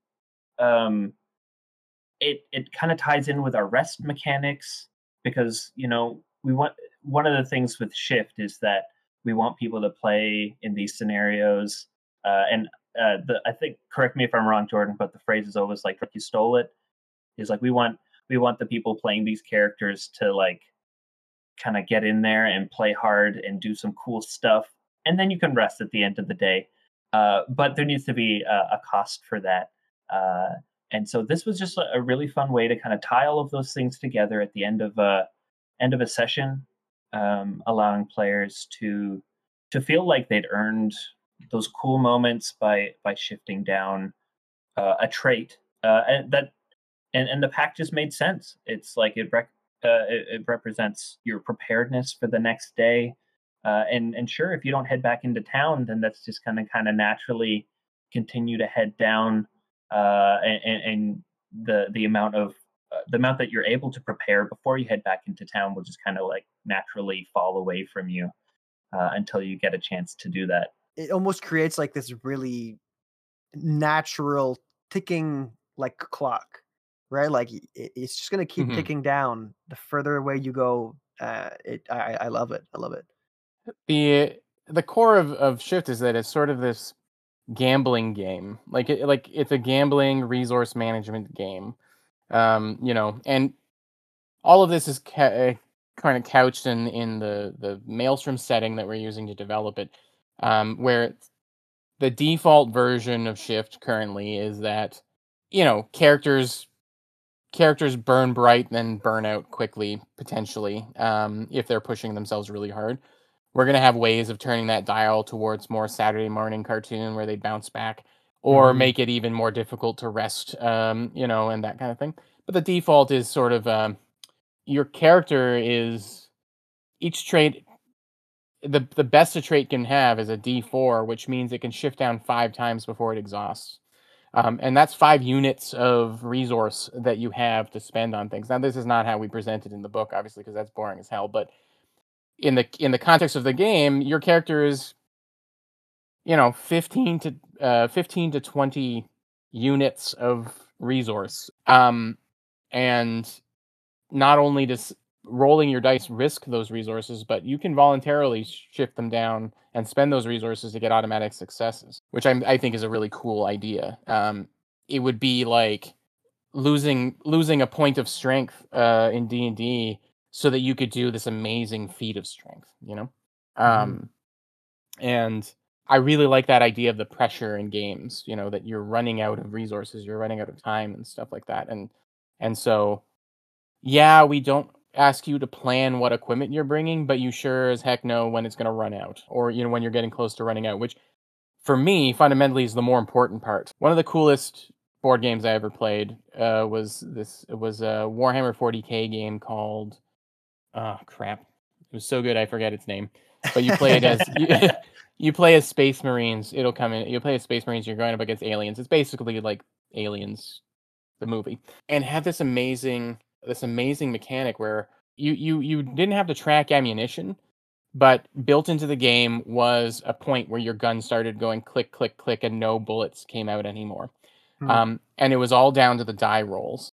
um, it it kind of ties in with our rest mechanics because, you know, we want one of the things with shift is that we want people to play in these scenarios, uh, and uh, the I think, correct me if I'm wrong, Jordan, but the phrase is always like you stole it, is like we want we want the people playing these characters to like kind of get in there and play hard and do some cool stuff, and then you can rest at the end of the day. Uh, but there needs to be a, a cost for that. Uh, and so this was just a, a really fun way to kind of tie all of those things together at the end of a end of a session, um, allowing players to to feel like they'd earned those cool moments by by shifting down uh, a trait, uh, and that and and the pack just made sense. It's like it rec- uh, it, it represents your preparedness for the next day. Uh, and and sure, if you don't head back into town, then that's just going to kind of naturally continue to head down, uh, and, and and the the amount of uh, the amount that you're able to prepare before you head back into town will just kind of like naturally fall away from you uh, until you get a chance to do that.
it almost creates like this really natural ticking like clock, right? Like it, it's just gonna keep
Mhm.
ticking down the further away you go. Uh, it I, I love it. I love it.
The the core of, of Shift is that it's sort of this gambling game. Like it, like it's a gambling resource management game. Um, you know, and all of this is ca- uh, kind of couched in in the the Maelstrom setting that we're using to develop it, um, where it's- the default version of Shift currently is that you know characters characters burn bright then burn out quickly potentially um, if they're pushing themselves really hard. We're gonna have ways of turning that dial towards more Saturday morning cartoon where they bounce back, or
Mhm.
make it even more difficult to rest, um, you know, and that kind of thing. But the default is sort of um, your character is each trait. The the best a trait can have is a D four, which means it can shift down five times before it exhausts. Um, and that's five units of resource that you have to spend on things. Now, this is not how we present it in the book, obviously, because that's boring as hell. But in the in the context of the game, your character is, you know, fifteen to uh, fifteen to twenty units of resource. Um, and not only does rolling your dice risk those resources, but you can voluntarily shift them down and spend those resources to get automatic successes, which I, I think is a really cool idea. Um, it would be like losing losing a point of strength uh, in D and D so that you could do this amazing feat of strength, you know?
Mhm.
Um, and I really like that idea of the pressure in games, you know, that you're running out of resources, you're running out of time and stuff like that. And and so yeah, we don't ask you to plan what equipment you're bringing, but you sure as heck know when it's going to run out, or you know when you're getting close to running out, which for me fundamentally is the more important part. One of the coolest board games I ever played uh, was this it was a Warhammer forty K game called oh crap. It was so good I forget its name. But you play it as you, you play as Space Marines. It'll come in. You play as Space Marines. You're going up against aliens. It's basically like Aliens, the movie, and had this amazing this amazing mechanic where you you you didn't have to track ammunition, but built into the game was a point where your gun started going click click click and no bullets came out anymore.
Hmm.
Um, and it was all down to the die rolls.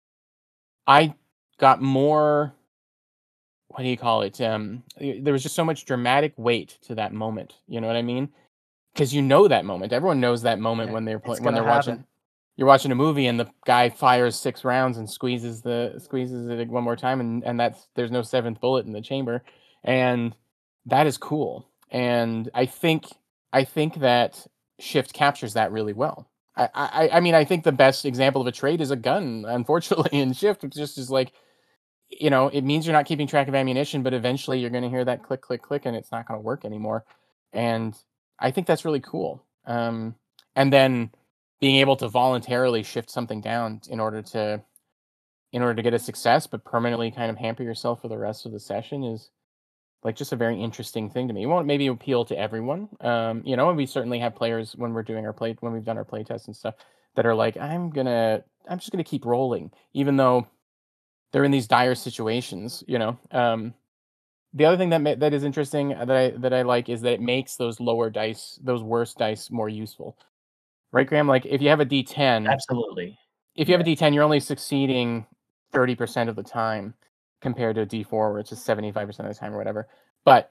I got more what do you call it? Um, y- there was just so much dramatic weight to that moment. You know what I mean? Because you know that moment. Everyone knows that moment
Yeah,
when they're
it's
playing when
gonna
they're watching.
happen.
You're watching a movie and the guy fires six rounds and squeezes the squeezes it one more time, and and that's there's no seventh bullet in the chamber, and that is cool. And I think I think that Shift captures that really well. I, I I mean I think the best example of a trait is a gun. Unfortunately, in Shift, it's just is like you know, it means you're not keeping track of ammunition, but eventually you're going to hear that click, click, click, and it's not going to work anymore. And I think that's really cool. Um, and then being able to voluntarily shift something down in order to in order to get a success, but permanently kind of hamper yourself for the rest of the session is like just a very interesting thing to me. It won't maybe appeal to everyone, um, you know. And we certainly have players when we're doing our play when we've done our play tests and stuff that are like, I'm gonna, I'm just gonna keep rolling, even though they're in these dire situations, you know. Um, the other thing that ma- that is interesting uh, that I that I like is that it makes those lower dice, those worse dice, more useful, right, Graham? Like if you have a D ten,
Absolutely.
if you have a
Yeah.
D ten, you're only succeeding thirty percent of the time compared to a D four, which is seventy-five percent of the time or whatever. But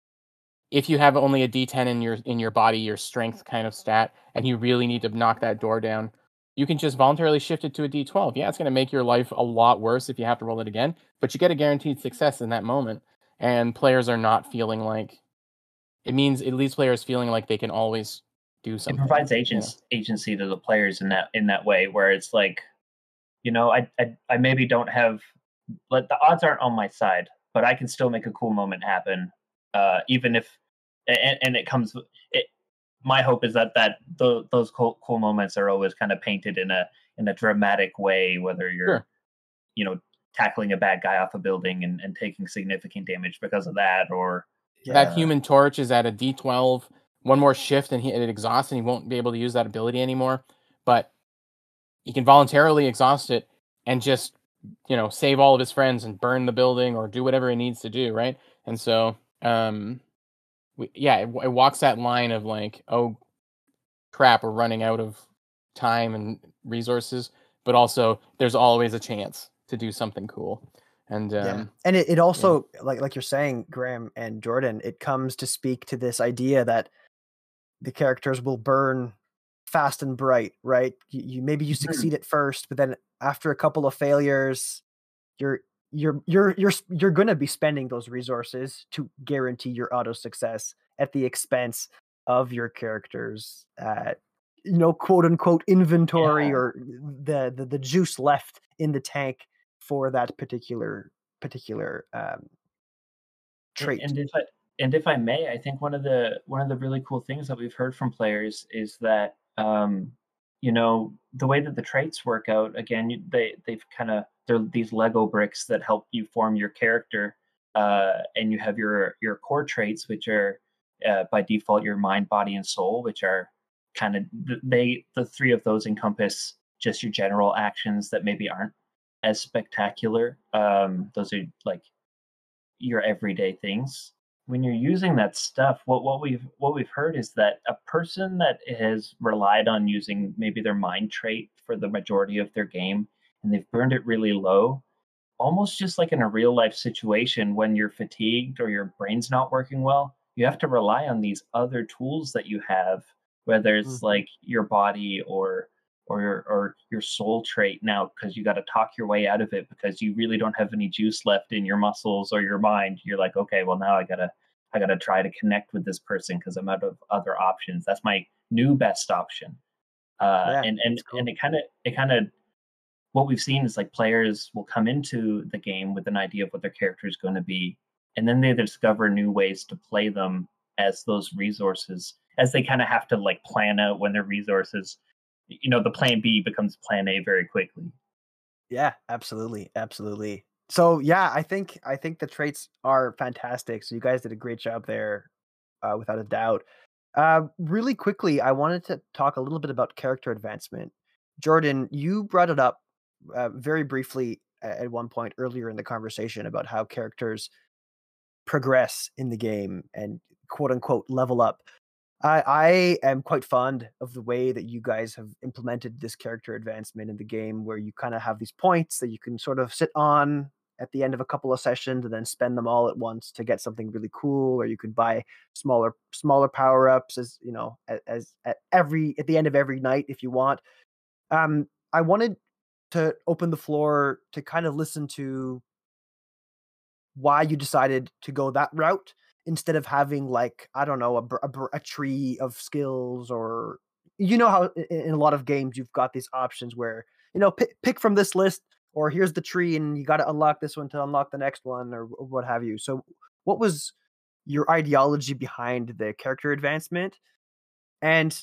if you have only a D ten in your in your body, your strength kind of stat, and you really need to knock that door down, you can just voluntarily shift it to a D twelve. Yeah, it's going to make your life a lot worse if you have to roll it again, but you get a guaranteed success in that moment, and players are not feeling like it means it leaves players feeling like they can always do
It
something.
provides
You know,
agents agency to the players in that in that way where it's like, you know, I I, I maybe don't have like the odds aren't on my side, but I can still make a cool moment happen, uh, even if and, and it comes. It, my hope is that that the, those cool, cool moments are always kind of painted in a in a dramatic way, whether you're
sure.
you know tackling a bad guy off a building and, and taking significant damage because of that, or
That
Yeah.
Human Torch is at a D twelve. One more shift and he, it exhausts, and he won't be able to use that ability anymore. But he can voluntarily exhaust it and just you know save all of his friends and burn the building or do whatever he needs to do, right? And so um we, yeah, it, it walks that line of like, oh crap, we're running out of time and resources, but also there's always a chance to do something cool. And um,
yeah, and it, it
yeah.
also, like like you're saying, Graham and Jordan, it comes to speak to this idea that the characters will burn fast and bright, right? You, you maybe you
Mhm.
succeed at first, but then after a couple of failures, you're you're you're you're s- you're going to be spending those resources to guarantee your auto success at the expense of your characters, uh, you know, quote unquote inventory,
Yeah.
or the, the the juice left in the tank for that particular particular um,
And,
trait.
and if I and if I may, I think one of the one of the really cool things that we've heard from players is that um, you know the way that the traits work out. Again, you, they they've kind of they're these Lego bricks that help you form your character, uh, and you have your your core traits, which are uh, by default your mind, body, and soul, which are kind of they the three of those encompass just your general actions that maybe aren't as spectacular. Um, those are like your everyday things. When you're using that stuff, what what we've what we've heard is that a person that has relied on using maybe their mind trait for the majority of their game and they've burned it really low, almost just like in a real life situation when you're fatigued or your brain's not working well, you have to rely on these other tools that you have, whether it's
Mhm.
like your body or or your or your soul trait now, because you got to talk your way out of it because you really don't have any juice left in your muscles or your mind. You're like, okay, well now I gotta I gotta try to connect with this person because I'm out of other options. That's my new best option. Uh,
Yeah,
and and
that's cool.
and it kind of it kind of what we've seen is like players will come into the game with an idea of what their character is going to be, and then they discover new ways to play them as those resources, as they kind of have to like plan out when their resources, you know, the plan B becomes plan A very quickly.
Yeah, absolutely, absolutely. So yeah, I think I think the traits are fantastic. So you guys did a great job there, uh, without a doubt. Uh, really quickly, I wanted to talk a little bit about character advancement. Jordan, you brought it up uh, very briefly a- at one point earlier in the conversation about how characters progress in the game and quote unquote level up. I I am quite fond of the way that you guys have implemented this character advancement in the game, where you kind of have these points that you can sort of sit on at the end of a couple of sessions and then spend them all at once to get something really cool, or you could buy smaller smaller power ups, as you know, as, as at every at the end of every night if you want. Um, I wanted to open the floor to kind of listen to why you decided to go that route instead of having, like, I don't know, a br- a, br- a tree of skills, or you know how i- in a lot of games you've got these options where, you know, pick, pick from this list, or here's the tree and you got to unlock this one to unlock the next one, or, or what have you. So what was your ideology behind the character advancement? And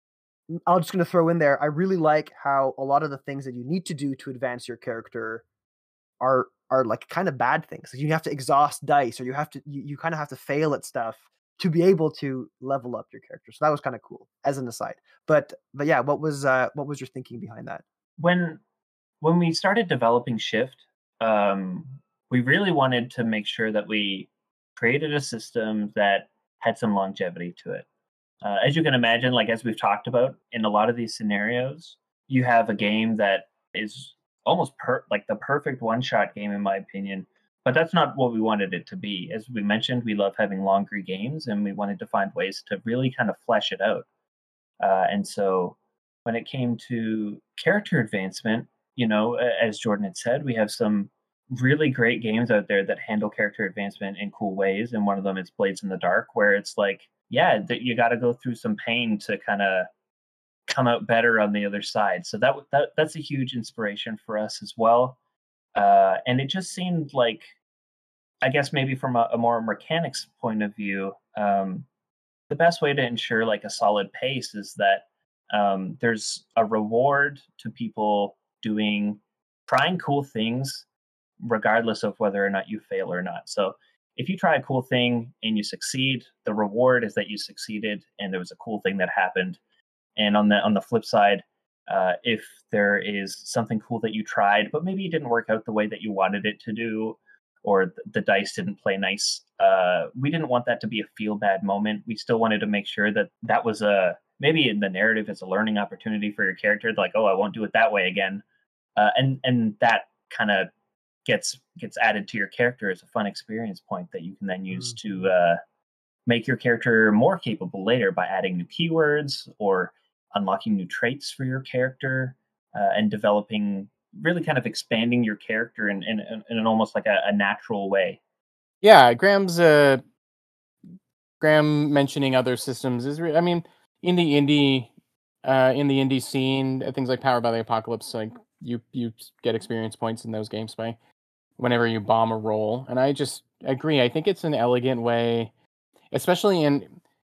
I'm just going to throw in there, I really like how a lot of the things that you need to do to advance your character are are like kind of bad things. Like, you have to exhaust dice, or you have to you, you kind of have to fail at stuff to be able to level up your character. So that was kind of cool as an aside. But but yeah, what was uh what was your thinking behind that?
When when we started developing Shift, um, we really wanted to make sure that we created a system that had some longevity to it. Uh, as you can imagine, like as we've talked about, in a lot of these scenarios, you have a game that is almost per like the perfect one-shot game, in my opinion. But that's not what we wanted it to be. As we mentioned, we love having longer games, and we wanted to find ways to really kind of flesh it out. Uh, and so, when it came to character advancement, you know, a- as Jordan had said, we have some really great games out there that handle character advancement in cool ways. And one of them is Blades in the Dark, where it's like, yeah, that you got to go through some pain to kind of come out better on the other side. So that, w- that that's a huge inspiration for us as well. Uh, and it just seemed like, I guess maybe from a, a more mechanics point of view, um, the best way to ensure like a solid pace is that um, there's a reward to people doing trying cool things regardless of whether or not you fail or not. So if you try a cool thing and you succeed, the reward is that you succeeded and there was a cool thing that happened. And on the on the flip side, uh, if there is something cool that you tried but maybe it didn't work out the way that you wanted it to do, or th- the dice didn't play nice. Uh, we didn't want that to be a feel bad moment. We still wanted to make sure that that was a maybe in the narrative it's a learning opportunity for your character. Like, oh, I won't do it that way again, uh, and and that kind of gets gets added to your character as a fun experience point that you can then use
Mm.
to uh, make your character more capable later by adding new keywords or unlocking new traits for your character, uh, and developing really kind of expanding your character in in, in an almost like a, a natural way.
Yeah, Graham's uh Graham mentioning other systems is re- I mean, in the indie uh in the indie scene, uh, things like Powered by the Apocalypse, like you you get experience points in those games by whenever you bomb a roll. And I just agree. I think it's an elegant way, especially in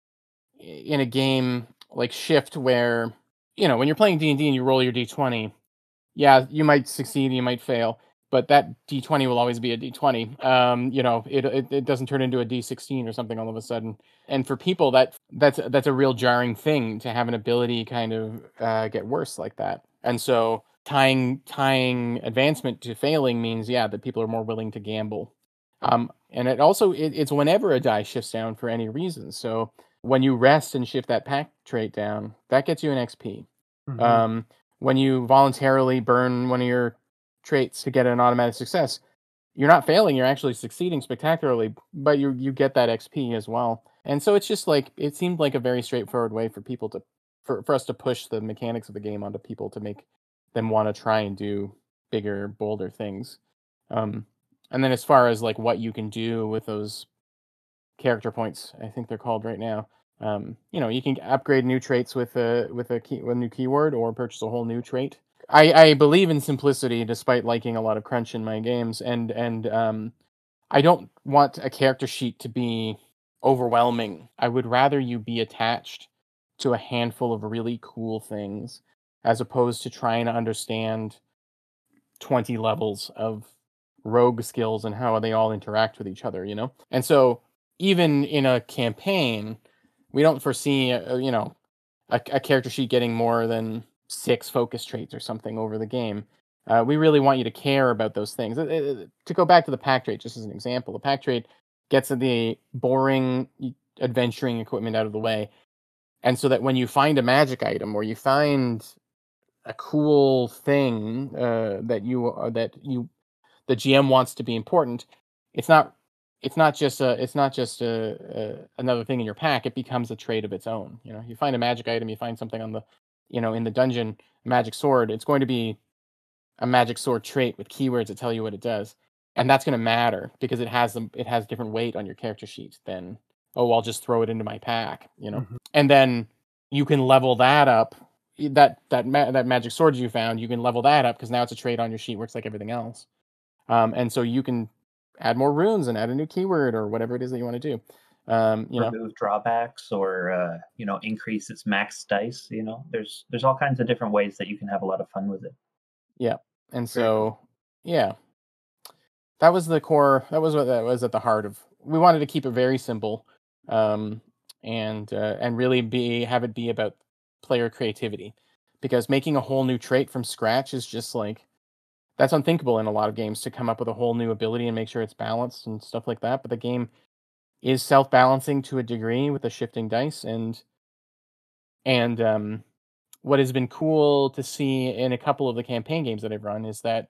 in a game like Shift where, you know, when you're playing D and D and you roll your d twenty, yeah, you might succeed, you might fail, but that d twenty will always be a d twenty. Um, you know, it, it it doesn't turn into a d sixteen or something all of a sudden. And for people, that that's that's a real jarring thing to have an ability kind of uh, get worse like that. And so tying tying advancement to failing means, yeah, that people are more willing to gamble. Um, and it also it, it's whenever a die shifts down for any reason. So when you rest and shift that pack trait down, that gets you an X P.
Mhm.
Um, when you voluntarily burn one of your traits to get an automatic success, you're not failing, you're actually succeeding spectacularly, but you you get that X P as well. And so it's just like it seemed like a very straightforward way for people to for, for us to push the mechanics of the game onto people to make them want to try and do bigger, bolder things. Um, and then as far as like what you can do with those character points, I think they're called right now. Um, you know, you can upgrade new traits with a with a key with a new keyword or purchase a whole new trait. I, I believe in simplicity, despite liking a lot of crunch in my games, and and um, I don't want a character sheet to be overwhelming. I would rather you be attached to a handful of really cool things, as opposed to trying to understand twenty levels of rogue skills and how they all interact with each other, you know? And so even in a campaign, we don't foresee, uh, you know, a, a character sheet getting more than six focus traits or something over the game. Uh, we really want you to care about those things. Uh, uh, to go back to the pack trait, just as an example, the pack trait gets the boring adventuring equipment out of the way. And so that when you find a magic item or you find a cool thing uh, that you uh, that you the G M wants to be important, it's not it's not just a it's not just a, a another thing in your pack. It becomes a trait of its own. You know, you find a magic item, you find something on the, you know, in the dungeon, a magic sword. It's going to be a magic sword trait with keywords that tell you what it does, and that's going to matter because it has them. It has different weight on your character sheet than, oh, I'll just throw it into my pack. You know,
Mhm.
and then you can level that up. That that ma- that magic sword you found, you can level that up because now it's a trait on your sheet, works like everything else. Um, and so you can add more runes and add a new keyword or whatever it is that you want to do. Um, you know,
Remove drawbacks or uh, you know increase its max dice. You know, there's there's all kinds of different ways that you can have a lot of fun with it.
yeah. And
Very cool.
so, yeah, that was the core. That was what that was at the heart of. We wanted to keep it very simple, um, and uh, and really be have it be about player creativity, because making a whole new trait from scratch is just like that's unthinkable in a lot of games to come up with a whole new ability and make sure it's balanced and stuff like that. But the game is self-balancing to a degree with the shifting dice, and and um, what has been cool to see in a couple of the campaign games that I've run is that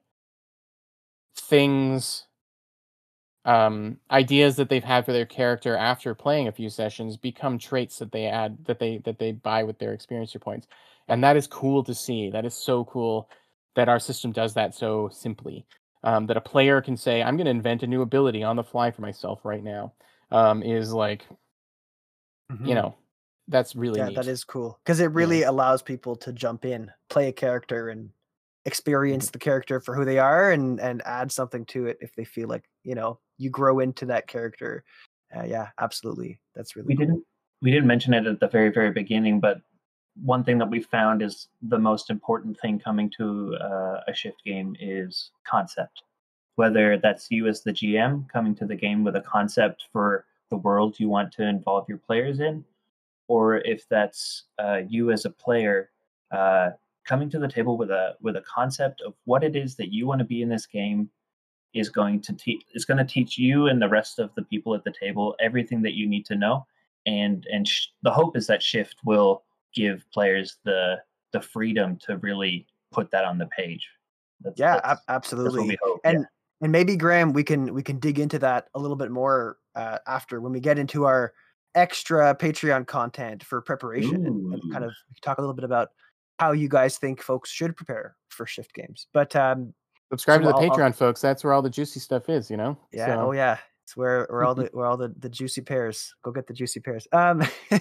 things, um, ideas that they've had for their character after playing a few sessions become traits that they add that they that they buy with their experience points, and that is cool to see. That is so cool that our system does that so simply. Um, that a player can say, "I'm going to invent a new ability on the fly for myself right now," um, is like, you
Mhm.
know, that's really
Yeah, that
neat.
is cool because it
Yeah.
really allows people to jump in, play a character, and
Mhm.
experience the character for who they are, and and add something to it if they feel like you know you grow into that character. Uh, yeah, absolutely, that's really
We
cool.
didn't we didn't mention it at the very very beginning, but one thing that we found is the most important thing coming to uh, a shift game is concept. Whether that's you as the G M coming to the game with a concept for the world you want to involve your players in, or if that's uh, you as a player uh, coming to the table with a with a concept of what it is that you want to be in this game, is going to teach is going to teach you and the rest of the people at the table everything that you need to know. And and sh- the hope is that Shift will give players the the freedom to really put that on the page. That's
Yeah,
that's,
ab-
that's what we
absolutely.
hope.
And
Yeah.
and maybe Graham, we can we can dig into that a little bit more uh, after when we get into our extra Patreon content for preparation and, and
Ooh.
kind of talk a little bit about how you guys think folks should prepare for Shift games. But um,
Subscribe
so
to the
I'll, I'll
Patreon, folks. That's where all the juicy stuff is, you know.
yeah,
So
oh yeah, it's where where all the where all the, the juicy pears. Go get the juicy pears. Um,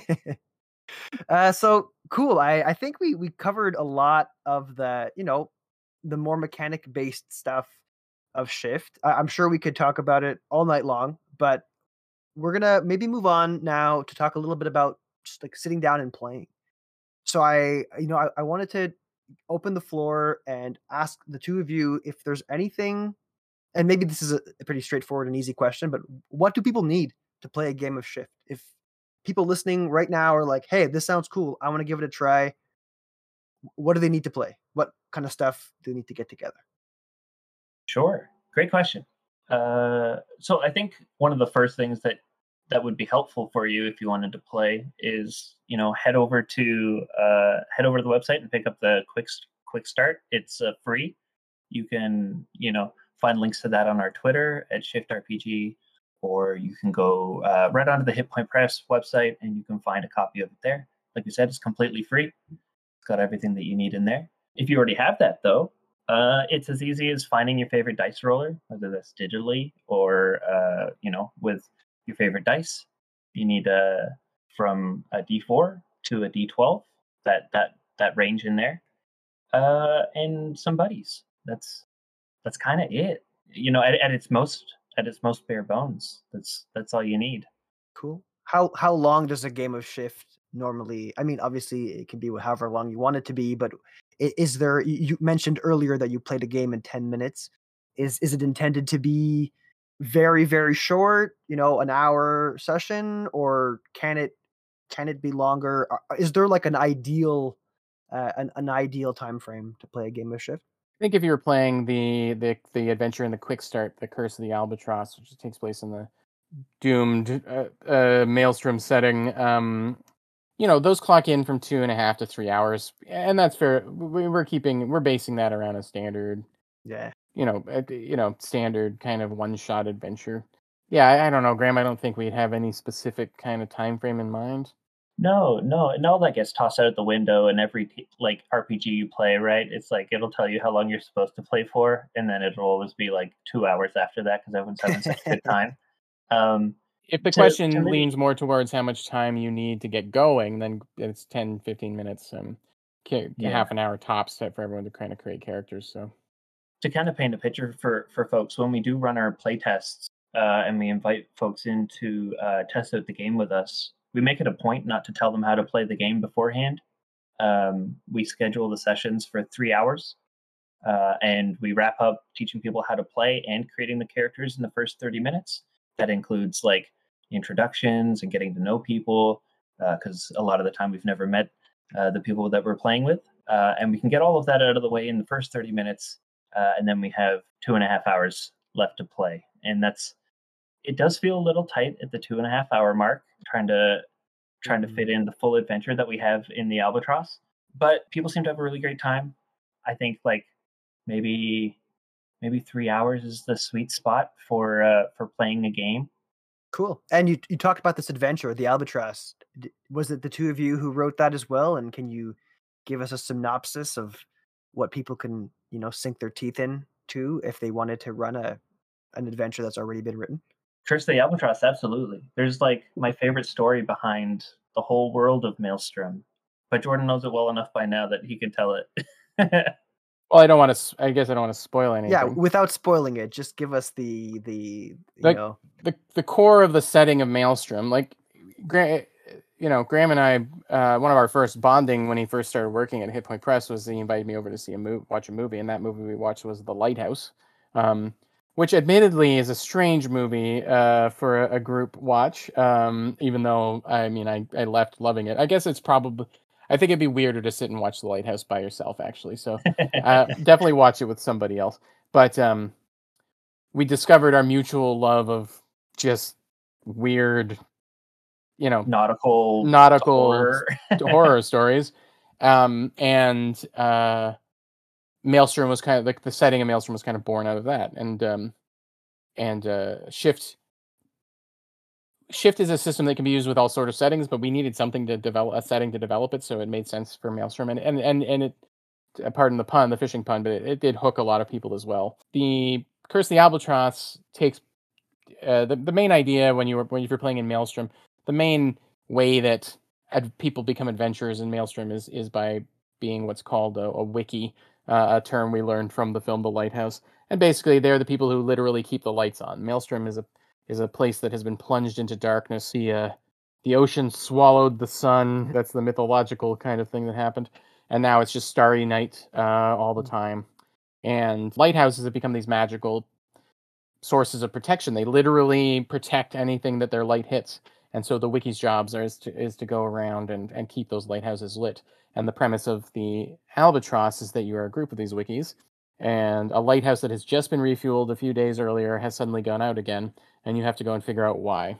uh, so cool. I I think we we covered a lot of the you know the more mechanic based stuff of Shift. I, I'm sure we could talk about it all night long, but we're gonna maybe move on now to talk a little bit about just like sitting down and playing. So I you know I, I wanted to open the floor and ask the two of you if there's anything, and maybe this is a, a pretty straightforward and easy question, but what do people need to play a game of Shift? If people listening right now are like, hey, this sounds cool, I want to give it a try, what do they need to play? What kind of stuff do they need to get together?
Sure. Great question. Uh, so I think one of the first things that that would be helpful for you if you wanted to play is, you know, head over to uh, head over to the website and pick up the quick quick start. It's uh, free. You can, you know, find links to that on our Twitter at Shift R P G, or you can go uh, right onto the Hit Point Press website and you can find a copy of it there. Like we said, it's completely free. It's got everything that you need in there. If you already have that, though, uh, it's as easy as finding your favorite dice roller, whether that's digitally or uh, you know, with your favorite dice. You need a from a D four to a D twelve. That that that range in there, uh, and some buddies. That's that's kind of it. You know, at, at its most at its most bare bones. That's that's all you need.
Cool. How how long does a game of Shift normally? I mean, obviously it can be however long you want it to be, but i- is there? You you mentioned earlier that you played a game in ten minutes. Is is it intended to be very very short? You know, an hour session, or can it can it be longer? Are- Is there like an ideal uh, an an ideal time frame to play a game of Shift?
I think if you were playing the the the adventure in the quick start, the Curse of the Albatross, which takes place in the doomed uh, uh, Maelstrom setting, um, you know, those clock in from two and a half to three hours, and that's fair. We, we're keeping we're basing that around a standard,
Yeah.
you know, uh, you know, standard kind of one shot adventure. Yeah, I, I don't know, Graham. I don't think we'd have any specific kind of time frame in mind.
No, no, and all that gets tossed out the window in every t- like R P G you play, right? It's like it'll tell you how long you're supposed to play for, and then it'll always be like two hours after that because everyone's having such a good time. Um,
If the
to to
question
maybe
leans more towards how much time you need to get going, then it's ten, fifteen minutes, um, ca-
yeah,
half an hour tops for everyone to kind of create characters. So
to kind of paint a picture for for folks when we do run our play tests uh, and we invite folks in to uh, test out the game with us, we make it a point not to tell them how to play the game beforehand. Um, we schedule the sessions for three hours. Uh, and we wrap up teaching people how to play and creating the characters in the first thirty minutes. That includes like introductions and getting to know people, because uh, a lot of the time we've never met uh, the people that we're playing with. Uh, and we can get all of that out of the way in the first thirty minutes. Uh, and then we have two and a half hours left to play. And that's, it does feel a little tight at the two and a half hour mark, trying to trying to fit in the full adventure that we have in the Albatross. But people seem to have a really great time. I think like maybe maybe three hours is the sweet spot for uh, for playing a game.
Cool. And you you talked about this adventure, the Albatross. D- Was it the two of you who wrote that as well? And can you give us a synopsis of what people can, you know, sink their teeth in to if they wanted to run a an adventure that's already been written?
Curse the Albatross, absolutely. There's like my favorite story behind the whole world of Maelstrom, but Jordan knows it well enough by now that he can tell it.
well, I don't want to. I guess I don't want to spoil anything.
Yeah, without spoiling it, just give us the the you
the,
know
the the core of the setting of Maelstrom. Like, Gra- you know, Graham and I, uh, one of our first bonding when he first started working at Hit Point Press was he invited me over to see a movie, watch a movie, and that movie we watched was The Lighthouse, um, which admittedly is a strange movie uh, for a, a group watch. Um, even though I mean, I I left loving it. I guess it's probably. I think it'd be weirder to sit and watch The Lighthouse by yourself, actually. So uh, definitely watch it with somebody else. But um, we discovered our mutual love of just weird, you know,
nautical
nautical
horror,
horror stories. Um, and uh, Maelstrom was kind of like the setting of Maelstrom was kind of born out of that. And um, and uh, Shift Shift is a system that can be used with all sort of settings, but we needed something to develop a setting to develop it, so it made sense for Maelstrom. And and and, and it, pardon the pun, the fishing pun, but it, it did hook a lot of people as well. The Curse of the Albatross takes uh, the the main idea when you were when you're playing in Maelstrom. The main way that ad- people become adventurers in Maelstrom is is by being what's called a, a wiki, uh, a term we learned from the film The Lighthouse. And basically, they're the people who literally keep the lights on. Maelstrom is a is a place that has been plunged into darkness. The uh, the ocean swallowed the sun. That's the mythological kind of thing that happened. And now it's just starry night uh, all the time. And lighthouses have become these magical sources of protection. They literally protect anything that their light hits. And so the wiki's jobs are is to, is to go around and, and keep those lighthouses lit. And the premise of the Albatross is that you are a group of these wikis, and a lighthouse that has just been refueled a few days earlier has suddenly gone out again, and you have to go and figure out why.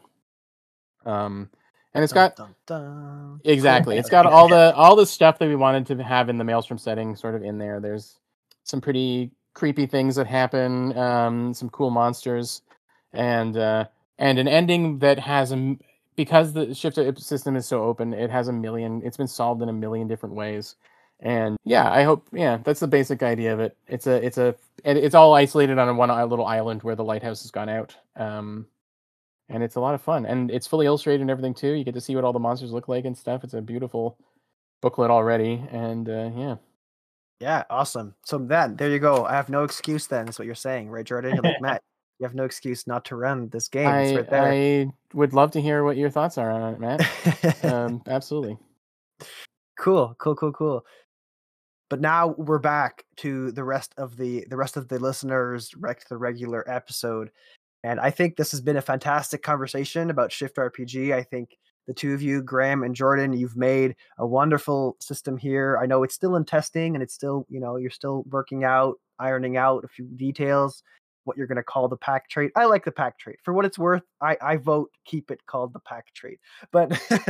Um, and it's
Dun,
got
dun, dun.
exactly,
Cool.
it's got all the all the stuff that we wanted to have in the Maelstrom setting, sort of in there. There's some pretty creepy things that happen, um, some cool monsters, and uh, and an ending that has a m- because the shift system is so open, it has a million. It's been solved in a million different ways, and yeah, I hope yeah, that's the basic idea of it. It's a it's a and it's all isolated on a one i- little island where the lighthouse has gone out. Um, and it's a lot of fun, and it's fully illustrated and everything too. You get to see what all the monsters look like and stuff. It's a beautiful booklet already, and uh, yeah.
Yeah, awesome. So then, there you go. I have no excuse then, is what you're saying, right, Jordan? You're like, Matt, you have no excuse not to run this game. It's
I
right there.
I would love to hear what your thoughts are on it, Matt. Um, absolutely.
Cool, cool, cool, cool. But now we're back to the rest of the the rest of the listeners, rec the regular episode. And I think this has been a fantastic conversation about Shift R P G. I think the two of you, Graham and Jordan, you've made a wonderful system here. I know it's still in testing and it's still, you know, you're still working out, ironing out a few details, what you're going to call the pack trait. I like the pack trait. For what it's worth, I, I vote keep it called the pack trait. But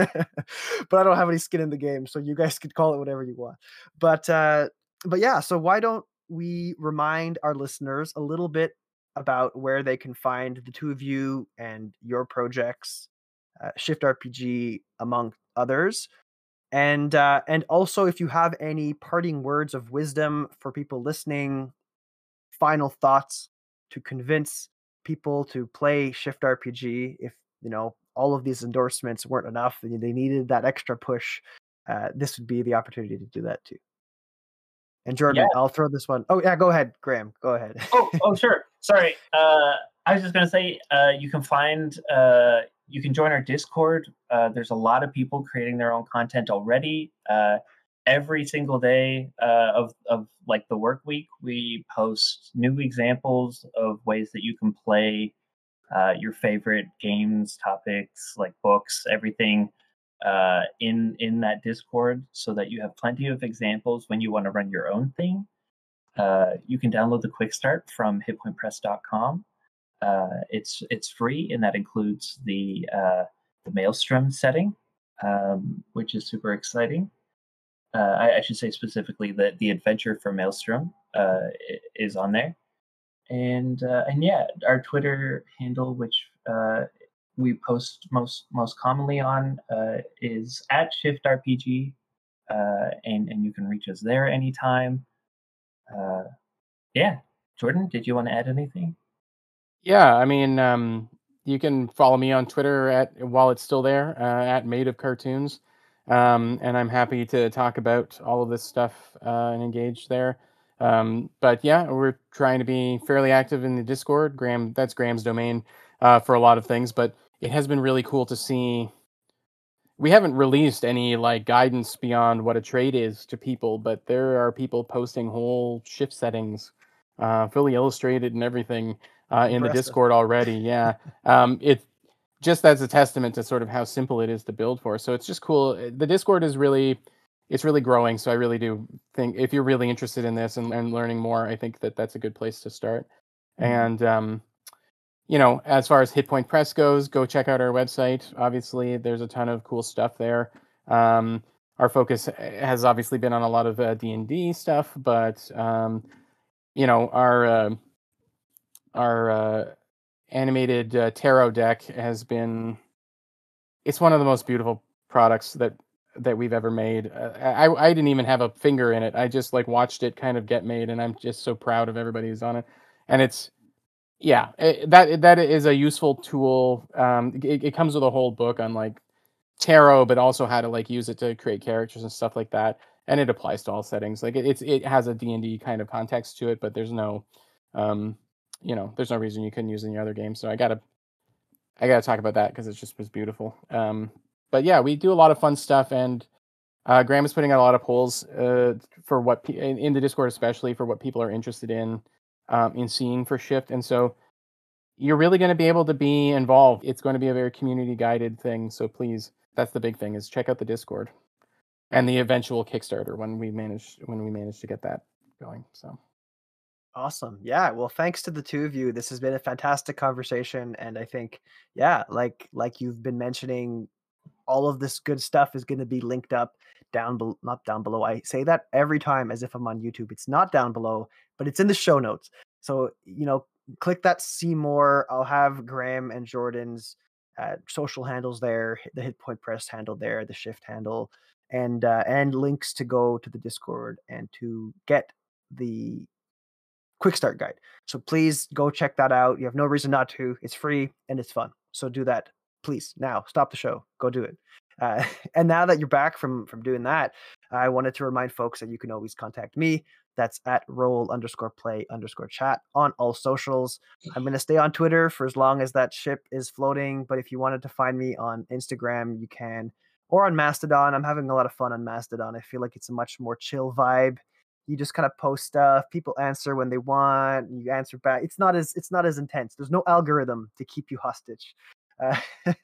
but I don't have any skin in the game, so you guys could call it whatever you want. But uh but yeah, so why don't we remind our listeners a little bit about where they can find the two of you and your projects, uh, Shift R P G among others, and uh, and also if you have any parting words of wisdom for people listening, final thoughts to convince people to play Shift R P G. If you know all of these endorsements weren't enough and they needed that extra push, uh, this would be the opportunity to do that too. And
Yeah.
Jordan, I'll throw this one. Oh yeah, go ahead, Graham. Go ahead.
Oh, oh, sure. Sorry. Uh, I was just gonna say, uh, you can find, uh, you can join our Discord. Uh, there's a lot of people creating their own content already. Uh, every single day uh, of of like the work week, we post new examples of ways that you can play uh, your favorite games, topics, like books, everything uh, in in that Discord, so that you have plenty of examples when you want to run your own thing. Uh, you can download the quick start from hitpoint press dot com. Uh, it's it's free, and that includes the uh, the Maelstrom setting, um, which is super exciting. Uh, I, I should say specifically that the adventure for Maelstrom uh, is on there, and uh, and yeah, our Twitter handle, which uh, we post most most commonly on, uh, is at ShiftRPG, uh, and and you can reach us there anytime. Uh, yeah, Jordan, did you want to add anything?
Yeah, I mean, um, you can follow me on Twitter at while it's still there uh, at Made of Cartoons, um, and I'm happy to talk about all of this stuff uh, and engage there. Um, but yeah, we're trying to be fairly active in the Discord. Graham, that's Graham's domain uh, for a lot of things, but it has been really cool to see. We haven't released any like guidance beyond what a trade is to people, but there are people posting whole shift settings, uh, fully illustrated and everything uh, in the
Impressive.
Discord already. Yeah, um, it just as a testament to sort of how simple it is to build for. So it's just cool. The Discord is really, it's really growing. So I really do think if you're really interested in this and, and learning more, I think that that's a good place to start.
Mhm.
And um, you know, as far as Hit Point Press goes, go check out our website. Obviously, there's a ton of cool stuff there. Um, our focus has obviously been on a lot of uh, D and D stuff, but um, you know, our uh, our uh, animated uh, tarot deck has been. It's one of the most beautiful products that that we've ever made. Uh, I I didn't even have a finger in it. I just like watched it kind of get made, and I'm just so proud of everybody who's on it. And it's yeah, it, that that is a useful tool. Um, it, it comes with a whole book on like tarot, but also how to like use it to create characters and stuff like that. And it applies to all settings. Like it, it's it has a D and D kind of context to it, but there's no, um, you know, there's no reason you couldn't use it in your other games. So I gotta I gotta talk about that because it just was beautiful. Um, but yeah, we do a lot of fun stuff, and uh, Graham is putting out a lot of polls uh, for what pe- in, in the Discord, especially for what people are interested in um, in seeing for Shift. And so you're really going to be able to be involved. It's going to be a very community guided thing. So please, that's the big thing, is check out the Discord and the eventual Kickstarter when we manage when we manage to get that going. So
awesome. Yeah. Well, thanks to the two of you. This has been a fantastic conversation. And I think, yeah, like like you've been mentioning, all of this good stuff is going to be linked up down below, not down below. I say that every time as if I'm on YouTube. It's not down below, but it's in the show notes. So, you know, click that see more. I'll have Graham and Jordan's uh, social handles there, the Hit Point Press handle there, the Shift handle, and uh, and links to go to the Discord and to get the quick start guide. So please go check that out. You have no reason not to. It's free and it's fun. So do that, please. Now stop the show. Go do it. Uh, and now that you're back from from doing that, I wanted to remind folks that you can always contact me. That's at roll underscore play underscore chat on all socials. I'm going to stay on Twitter for as long as that ship is floating. But if you wanted to find me on Instagram, you can, or on Mastodon. I'm having a lot of fun on Mastodon. I feel like it's a much more chill vibe. You just kind of post stuff. People answer when they want. You answer back. It's not as it's not as intense. There's no algorithm to keep you hostage. Uh,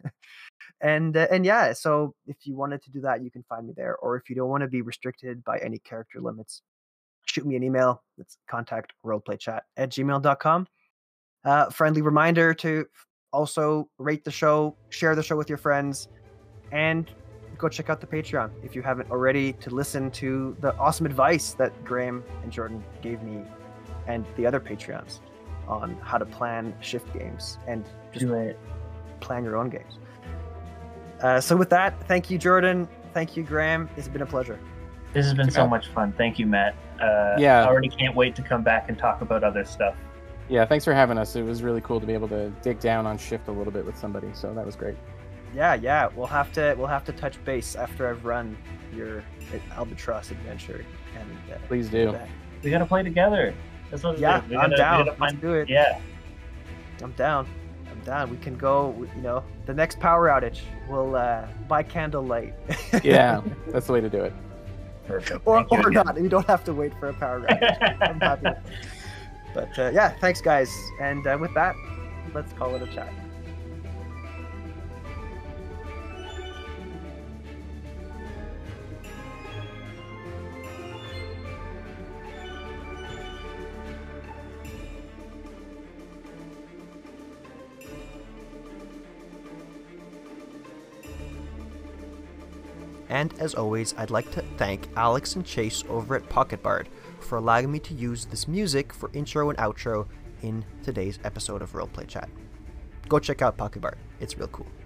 and uh, and yeah, so if you wanted to do that, you can find me there. Or if you don't want to be restricted by any character limits, shoot me an email. It's contact roleplaychat at gmail dot com. Uh, friendly reminder to also rate the show, share the show with your friends, and go check out the Patreon if you haven't already, to listen to the awesome advice that Graham and Jordan gave me and the other Patreons on how to plan Shift games and just
Do it.
plan your own games. Uh, so with that, thank you, Jordan. Thank you, Graham. It's been a pleasure.
This has been
Thank you,
so
Matt.
much fun. Thank you, Matt. Uh,
Yeah.
I already can't wait to come back and talk about other stuff.
yeah, thanks for having us. It was really cool to be able to dig down on Shift a little bit with somebody. So that was great.
Yeah, yeah. We'll have to we'll have to touch base after I've run your Albatross adventure. And uh,
Please do.
that.
We gotta play together. That's what it
Yeah,
is. We
I'm
gotta- we
down.
gotta
Let's
find-
do it.
Yeah.
I'm down. I'm down. We can go. You know, the next power outage, we'll uh, buy candlelight.
Yeah, that's the way to do it.
Perfect.
or
Thank you
or
again.
not. You don't have to wait for a power outage. I'm happy. with it. But uh, yeah, thanks guys. And uh, with that, let's call it a chat. And as always, I'd like to thank Alex and Chase over at Pocket Bard for allowing me to use this music for intro and outro in today's episode of Roleplay Chat. Go check out Pocket Bard. It's real cool.